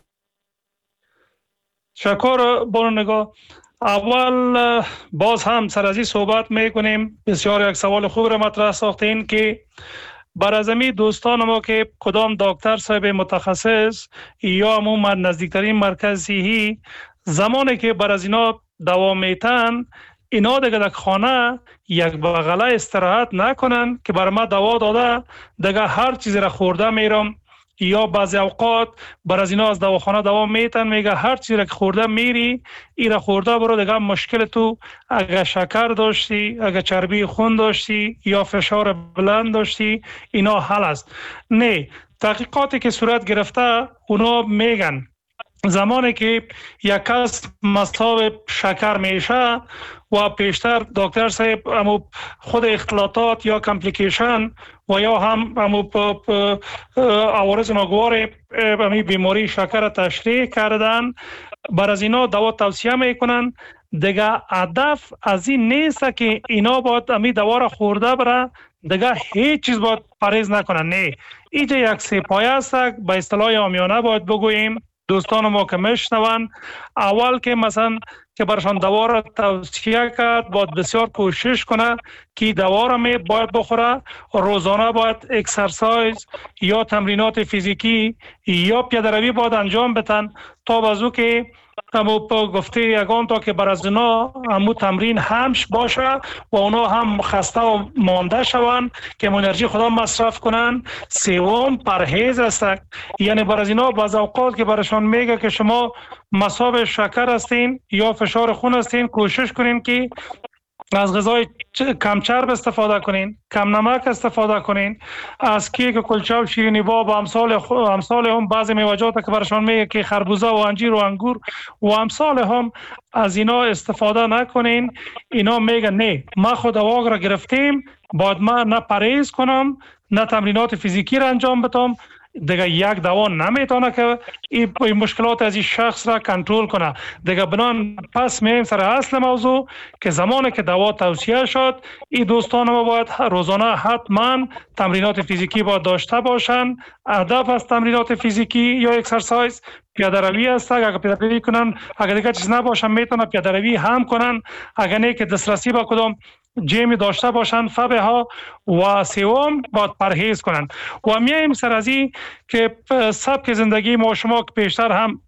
شکر بانو نگاه. اول باز هم سر از این صحبت میکنیم، بسیار یک سوال خوب را مطرح ساختین که بر از امی دوستان ما که کدام دکتر صاحب متخصص یا همون نزدیکترین مرکز صحی زمانی که بر از اینا دوا میتن، اینا دیگه در خانه یک بغله استراحت نکنن که بر ما دوا داده دیگه هر چیزی را خورده میرم، یا بعضی اوقات بر از اینا از دواخانه دوا میتن میگه هر چیزی را که خورده میری ای را خورده برو دیگه مشکل تو اگر شکر داشتی، اگر چربی خون داشتی یا فشار بلند داشتی اینا حل است. نه، تحقیقاتی که صورت گرفته اونا میگن زمانی که یک کس مصاب شکر میشه و پیشتر دکتر صاحب همو خود اختلاطات یا کمپلیکیشن و یا هم همو عوارض ناگوار همی بیماری شکر تشریح کردن، بر از اینا دوا توصیه میکنن. دیگه هدف از این نیست که اینا باید همی دوا را خورده بره دیگه هیچ چیز باید پرهیز نکنن. نه، اینجا یک سپایه است. به اصطلاح عامیانه باید بگوییم دوستان ما که میشنون، اول که مثلا که برشان دوا را توصیه کرد باید بسیار کوشش کنه که دوا را می باید بخوره، روزانه باید اکسرسایز یا تمرینات فیزیکی یا پیاده روی باید انجام بدن تا بازو که همو گفته یگان تا که بر از اینا همو تمرین همش باشه و اونا هم خسته و مانده شوند که انرژی خدا مصرف کنن. سوم پرهیز است، یعنی بر از اینا بعض اوقات که برشان میگه که شما مصاب شکر هستین یا فشار خون هستین، کوشش کنین که از غذای کم چرب استفاده کنین، کم نمک استفاده کنین، از کیک و کلچه و شیرینی باب و امثال امثال هم بعضی میوه‌جات که برشان میگه که خربوزه و انجیر و انگور و امثال هم از اینا استفاده نکنین. اینا میگن نه، ما خود دوا را گرفتیم باید ما نه پرهیز کنم نه تمرینات فیزیکی را انجام بدم، دیگه یک دوا نمیتونه که این مشکلات از این شخص را کنترل کنه. دیگه بنان پس میم سر اصل موضوع که زمانی که دوا توصیه شد این دوستان ما باید روزانه حتما تمرینات فیزیکی باید داشته باشن. هدف از تمرینات فیزیکی یا اکسرسایز پیاده روی است. اگر پیاده روی کنن، اگر دیگه چیز نباشن میتونه پیاده روی هم کنن، اگر نه که دسترسی با کدام جیمی داشته باشن فبه ها. و سوم باید پرهیز کنن. و میایم سر از این که سبک زندگی ما شما که پیشتر هم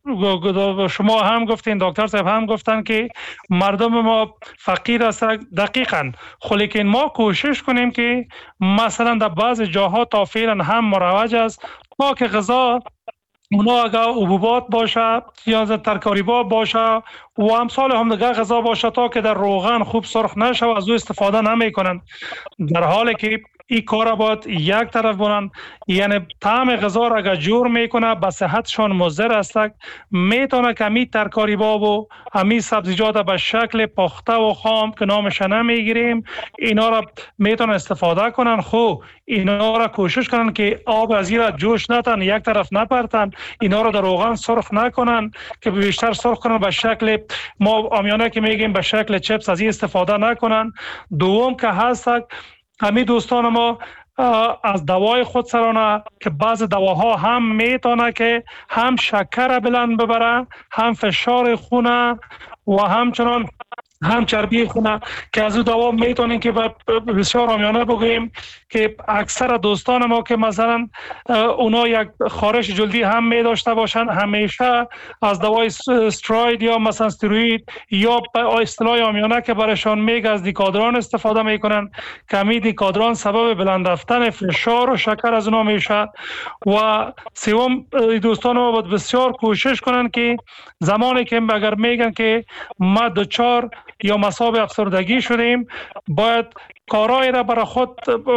شما هم گفتین، دکتر صاحب هم گفتن که مردم ما فقیر است دقیقاً، لیکن ما کوشش کنیم که مثلا در بعض جاها تا فعلا هم مروج است تا که غذا اونا اگر حبوبات باشه یا ترکاری باب باشه و امثال هم دیگه غذا باشه تا که در روغن خوب سرخ نشه و از او استفاده نمی کنن، در حالی که این کار باید یک طرف بونن. یعنی طعم غذا را اگر جور میکنه به صحتشان مضر است، میتونه که می ترکاری باب و امی سبزیجات به شکل پخته و خام که نامش نمیگیریم اینا را میتونه استفاده کنن. خب اینا را کوشش کنن که آب از این را جوش نتن، یک طرف نپرتن، اینا را در روغن سرخ نکنن که بیشتر سرخ کنن به شکل ما آمیانه که میگیم به شکل چپس از این استفاده نکنن. دوم که هست همین دوستان ما از دوای خود سرانه که بعض دواها هم میتونه که هم شکر بلند ببره، هم فشار خونه و همچنان هم چربی خونه که از او دوا میتونیم که بسیار آمیانه بگوییم که اکثر دوستان ما که مثلا اونا یک خارش جلدی هم می داشته باشن همیشه از دوای استروید یا مثلا استروید یا اصطلاح آمیانه که برشان میگه از دیکادران استفاده میکنن که همین دیکادران سبب بلند رفتن فشار و شکر از اونا میشه. و سوم دوستان ما باید بسیار کوشش کنن که زمانی که اگر میگن که ما دوچار یا مصاب افسردگی شدیم باید کارهای را برای خود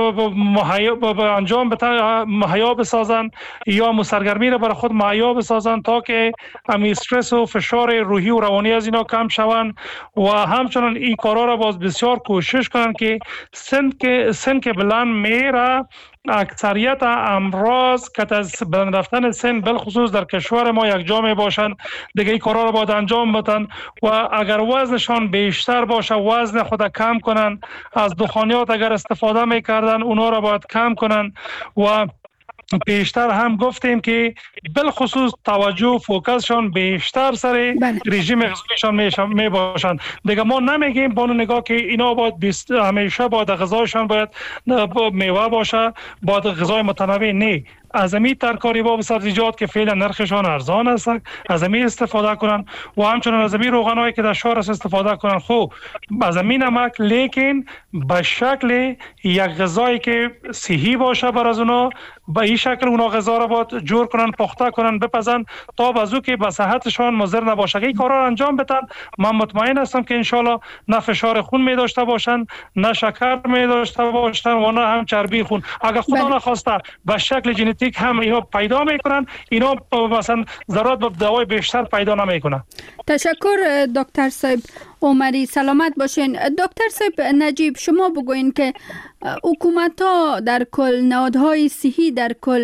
مهیا انجام بتن مهیا بسازن یا سرگرمی را برای خود مهیا بسازن تا که هم استرس و فشار روحی و روانی از اینا کم شوند. و همچنان این کارها را باز بسیار کوشش کنن که سن که سن که بلند میره اکثریت امراض که از بلند رفتن سن بالخصوص در کشور ما یک جا می باشند دیگه این کارا رو باید انجام بدن و اگر وزنشان بیشتر باشه وزن خود کم کنن، از دخانیات اگر استفاده میکردن اونا رو باید کم کنن و بیشتر هم گفتیم که بالخصوص توجه فوکسشان بیشتر سر رژیم غذاییشان می باشند. دیگه ما نمیگیم با نگاه که اینا باید همیشه باید غذایشان باید میوه باشه، باید غذای متنوع، نه، از امی ترکاری با سبزیجات که فعلا نرخشان ارزان است از امی استفاده کنن و همچنان از امی روغنایی که در شهر است استفاده کنن. خب از امی نمک لیکن به شکل یک غذایی که صحی باشه بر از اونا به این شکل اونا غذا را باید جور کنن، پخته کنن، بپزن تا بازو که به صحتشان مضر نباشه. این کارا را انجام بدن من مطمئن هستم که انشالله نه فشار خون می داشته باشن، نه شکر می داشته باشن و نه هم چربی خون. اگر خدا نخواسته به شکل ژنتیک هم اینا پیدا میکنن اینا مثلا ضرورت به دوای بیشتر پیدا نمیکنه. تشکر دکتر صاحب عمری، سلامت باشین. دکتر صاحب نجیب شما بگوین که حکومت ها در کل، نهادهای صحی در کل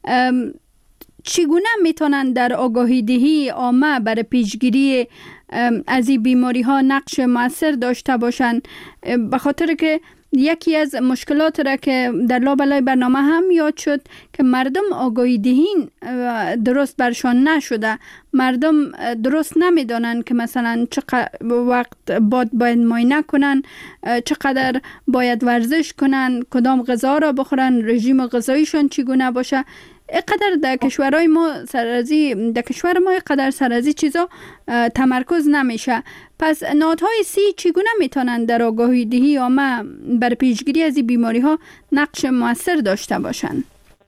چگونه میتونن در آگاهی دهی عامه برای پیشگیری از این بیماری ها نقش مؤثر داشته باشند؟ به خاطر که یکی از مشکلات را که در لابلای برنامه هم یاد شد که مردم آگاهی دهین درست برشان نشده، مردم درست نمیدانند که مثلا چقدر وقت باد باید معاینه کنن، چقدر باید ورزش کنن، کدام غذا را بخورن، رژیم غذاییشان چگونه باشه. اینقدر در کشورهای ما سرازی در کشور ما اینقدر سرازی چیزا تمرکز نمیشه. پس نهادهای سی چگونه میتونن در آگاهی دهی عامه بر پیشگیری از این بیماری ها نقش موثر داشته باشند؟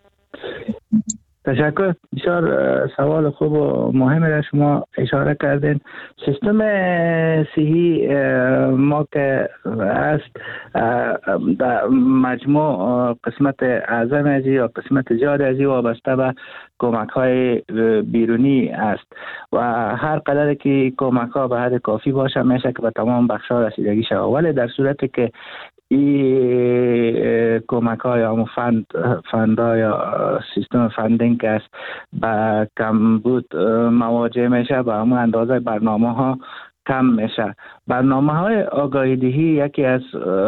تشکر. بسیار سوال خوب و مهمی را شما اشاره کردین. سیستم صحی ما که است در مجموع قسمت اعظم ازی یا قسمت زیاد ازی وابسته به کمک های بیرونی است و هر قدر که کمک ها به حد کافی باشه میشه که به تمام بخش ها رسیدگی شود، ولی در صورتی که این کمک های همون فند فندا یا سیستم فندینگ است با کمبود مواجه میشه، به همون اندازه برنامه ها کم میشه. برنامه های آگاهی دهی یکی از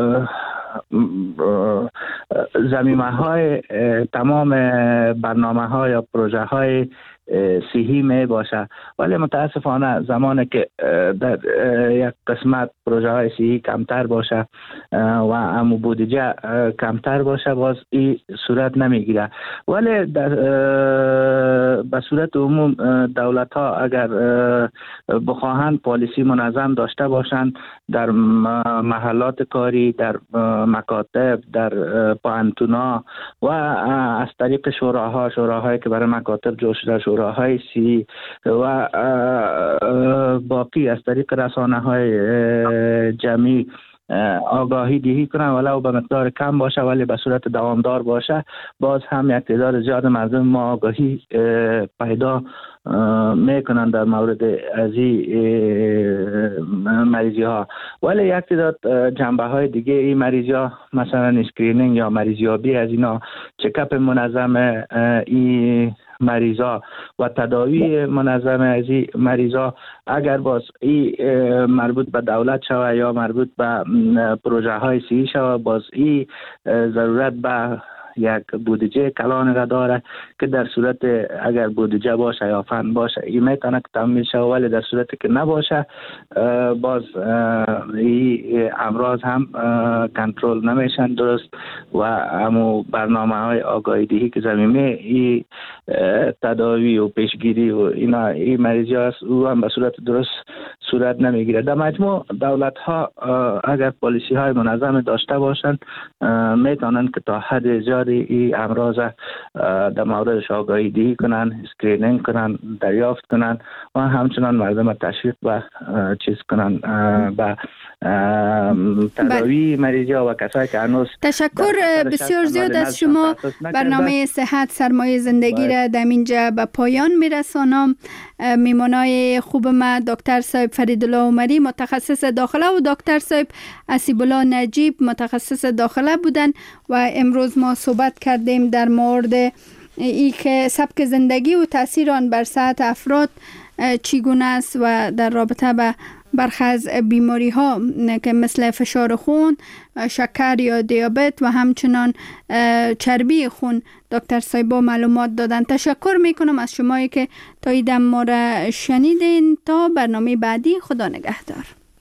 زمینه های تمام برنامه های یا پروژه های صحی می باشه، ولی متاسفانه زمانی که در یک قسمت پروژه های صحی کمتر باشه و هم بودجه کمتر باشه باز این صورت نمیگیره. ولی در به صورت عموم دولت ها اگر بخواهند پالیسی منظم داشته باشند در محلات کاری، در مکاتب، در پانتونا و از طریق شوراها شوراهایی که برای مکاتب جوش شده، شوراهای سی و باقی از طریق رسانه های جمعی آگاهی دهی کنن، ولو به مقدار کم باشه ولی به صورت دوامدار باشه، باز هم یک تعداد زیاد مردم ما آگاهی پیدا میکنن در مورد از این مریضی ها. ولی یک تعداد جنبه های دیگه این مریضی ها، مثلا اسکرینینگ یا مریضیابی از اینا، چکاپ منظم این مریضا و تداوی منظم از این مریضا، اگر باز این مربوط به دولت شوه یا مربوط به پروژه های صحی شوه، باز این ضرورت به یک بودجه کلان را داره که در صورت اگر بودجه باشه یا فند باشه این میتونه که تامین شه، ولی در صورتی که نباشه باز این امراض هم کنترل نمیشن درست و همو برنامه های آگاهی دهی که زمینه این تداوی و پیشگیری و اینا این مریضی هست او هم به صورت درست صورت نمیگیره. در مجموع دولت ها اگر پالیسی های منظم داشته باشند میتونن که تا حد زیاد این امراض در موردش آگاهی دهی کنن، اسکرینینگ کنن، دریافت کنن و همچنان مردم تشویق و چیز کنن به تداوی مریضی ها و کسایی که هنوز. تشکر بسیار زیاد از شما. برنامه صحت سرمایه زندگی را در اینجا به پایان میرسانم. میمانای خوب ما دکتر صاحب فریدالله عمری متخصص داخله و دکتر صاحب اسیب‌الله نجیب متخصص داخله بودن و امروز ما صحبت کردیم در مورد ای که سبک زندگی و تاثیر آن بر صحت افراد چگونه است و در رابطه به برخی از بیماری ها که مثل فشار خون، شکر یا دیابت و همچنان چربی خون دکتر صاحب معلومات دادن. تشکر میکنم از شمایی که تا این دم ما را شنیدین. تا برنامه بعدی، خدا نگهدار.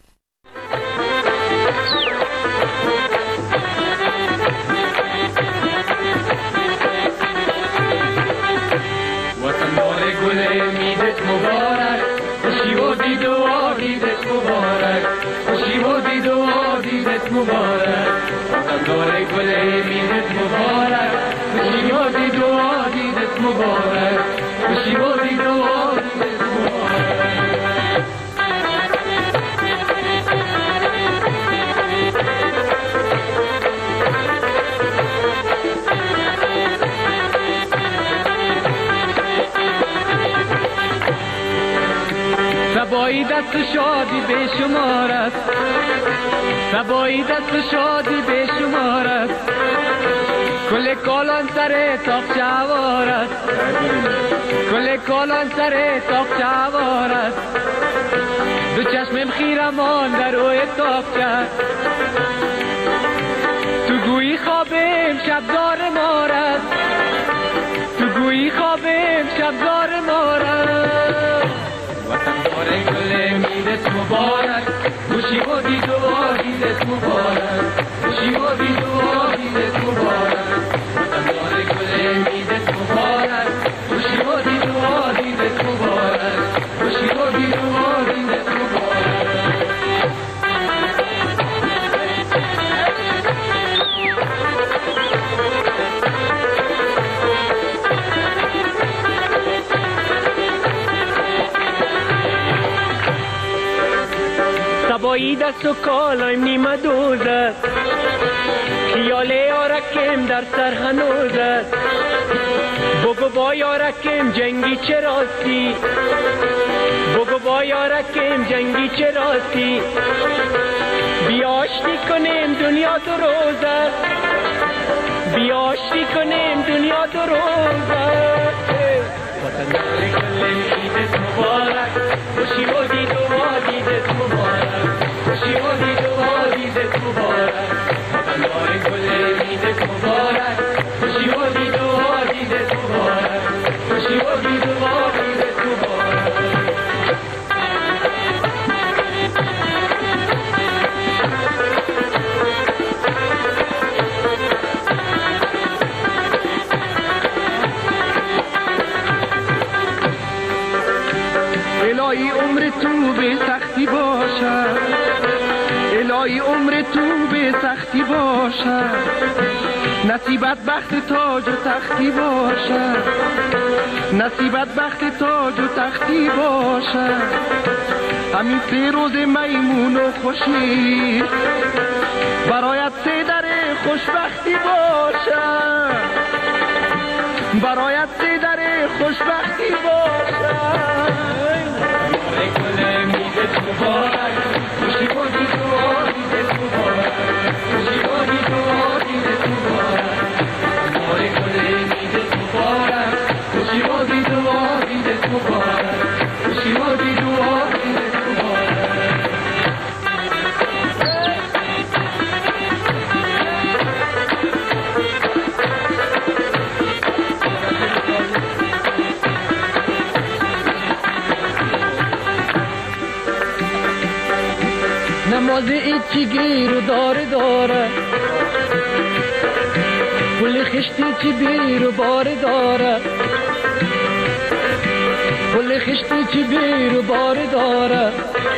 وطن دار گل میدت مبارک، خوشی و دید و آدیدت مبارک، خوشی و دید و آدیدت مبارک. وطن دار گل میدت مبارک، خوشی و دید و آدیدت مبارک، خوشی و دید و آدیدت مبارک. سبایی دست شادی به شمار است، سبایی دست شادی به شمار است، کل کالان سر تاق چوار است، کل کالان سر تاق چوار است. دو چشمم خیرمان در روی تاقچه، تو گویی خوابم شبدار مار است، تو گویی خوابم شبدار مار است. وطن دار گل میدت مبارک، خوشی و دید و آدیدت مبارک، خوشی و دید و آدیدت مبارک. وطن دار گل میدت مبارک، خوشی و دید و آدیدت مبارک، خوشی و دید و آدیدت مبارک. سبایی دست و کالایم نیمه دوزد، خیال یارکم در سر هنوزد. بگو با یارکم جنگی چه راستی، بگو با یارکم جنگی چه راستی. بیاشتی کنیم دنیا دو روزد، بیاشتی کنیم دنیا دو روزد. وطن دار گل میدت مبارک، خوشی و دید و آدیدت مبارک، خوشی و دید و آدیدت مبارک. وطن دار گل میدت مبارک، خوشی و دید و آدیدت مبارک، خوشی و دید و آدیدت مبارک. الهی عمر تو به سختی باشد، الهی عمر تو به سختی باشد. نصیبت بخت تاج و تختی باشد، نصیبت بخت تاج و تختی باشد. همین سه روز میمون و خوشی خوشبختی باشم، برایت در خوشبختی باشم. گل میده تو بارک، خوشی بادی تو آدیده تو بارک، خوشی بادی تو آدیده تو بارک. ماره گل میده تو بارک، خوشی بادی تو آدیده تو بارک، خوشی بادی تو آدیده تو بارک. نماز ایچی گیر و داره داره، پل خشتی چی بیر و باره داره، پل خشتی چی بیر و باره داره.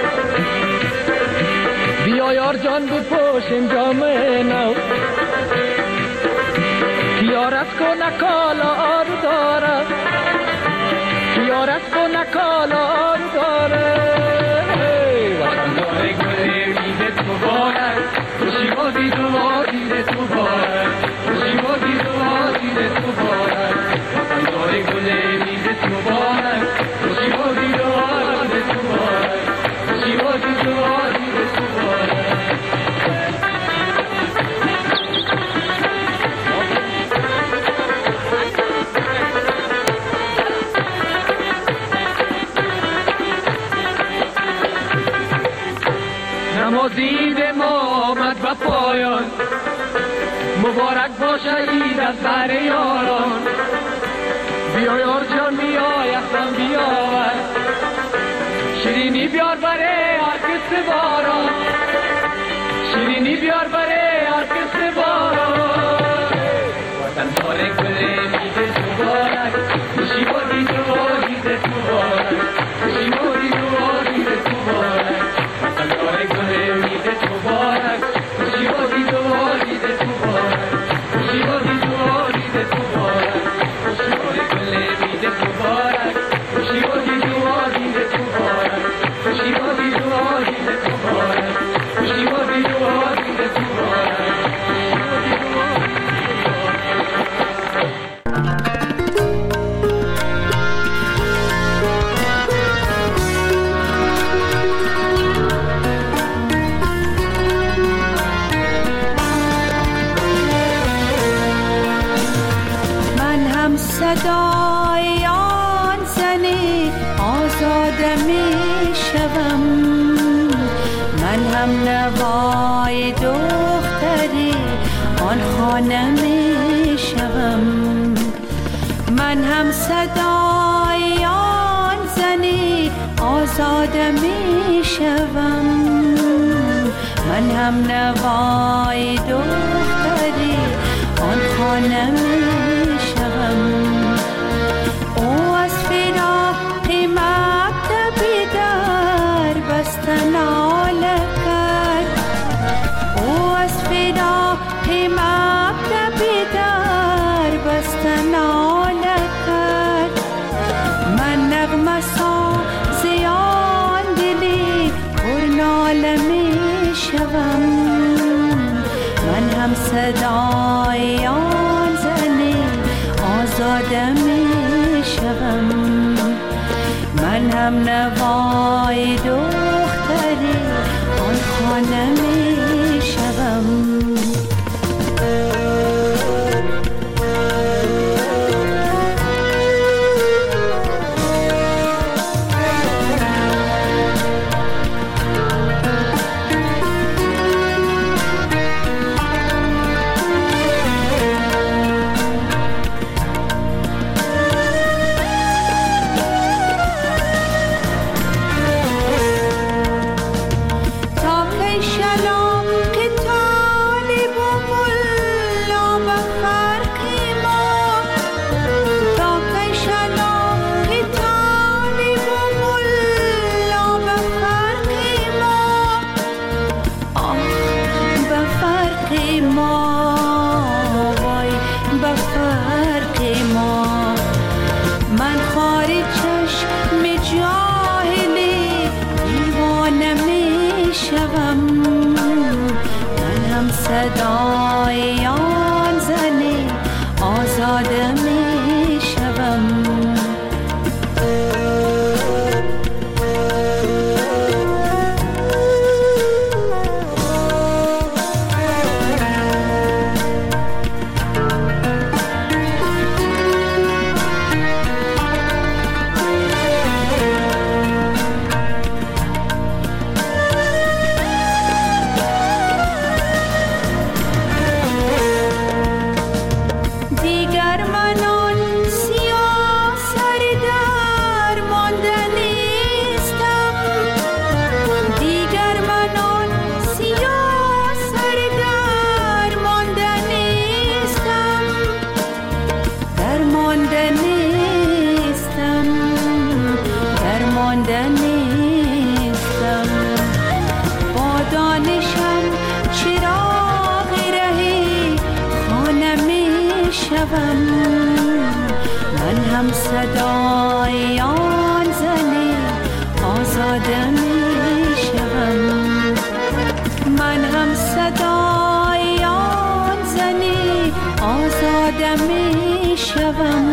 بیا یار جان بپوشیم جامعه نو، کیارت کو نکالا آرو داره، کیارت کو نکالا آرو داره. خوشی بادی تو آدیده تو بارک، خوشی بادی تو آدیده تو بارک. وطن داره گله میده تو بارک، خوشی بادی تو آدیده تو بارک، خوشی بادی تو آدیده تو بارک. نمازید ما آمد و پایان، مبارک باشه عید از بر یاران. بیا یار جان بیا یخم بیاور، شیرینی بیار بره هر کس باران، شیرینی بیار بره هر کس باران. وطن داره گله میده تو بارک، خوشی بادی تو آدیده تو بارک، خوشی بادی تو آدیده تو بارک. وطن داره گله میده تو بارک، خوشی بادی تو آدیده تو بارک، خوشی بادی تو آدیده تو بارک. خوشی بادی گله میده تو بارک، خوشی بادی تو آدیده تو بارک، خوشی بادی تو آدیده تو بارک، خوشی بادی تو آدیده تو بارک. صدای آن زنی آزاده می شوم، من هم نوای دختری آن خانه می شوم. من هم صدای آن زنی آزاده می شوم، من هم نوای دختری آن خانه می شوم. او از فراق مکتبی در بستن ناله کرد، او از فراق مکتبی در بستن ناله کرد. من نغمه سازی آن دلی پر ناله می شوم، من هم صدای آن زنی آزاده می شوم، من هم نوای دختری آن خانه می شوم. صدای شوم، من هم صدای آن زن آزاده می شوم، من هم صدای آن زن آزاده می شوم.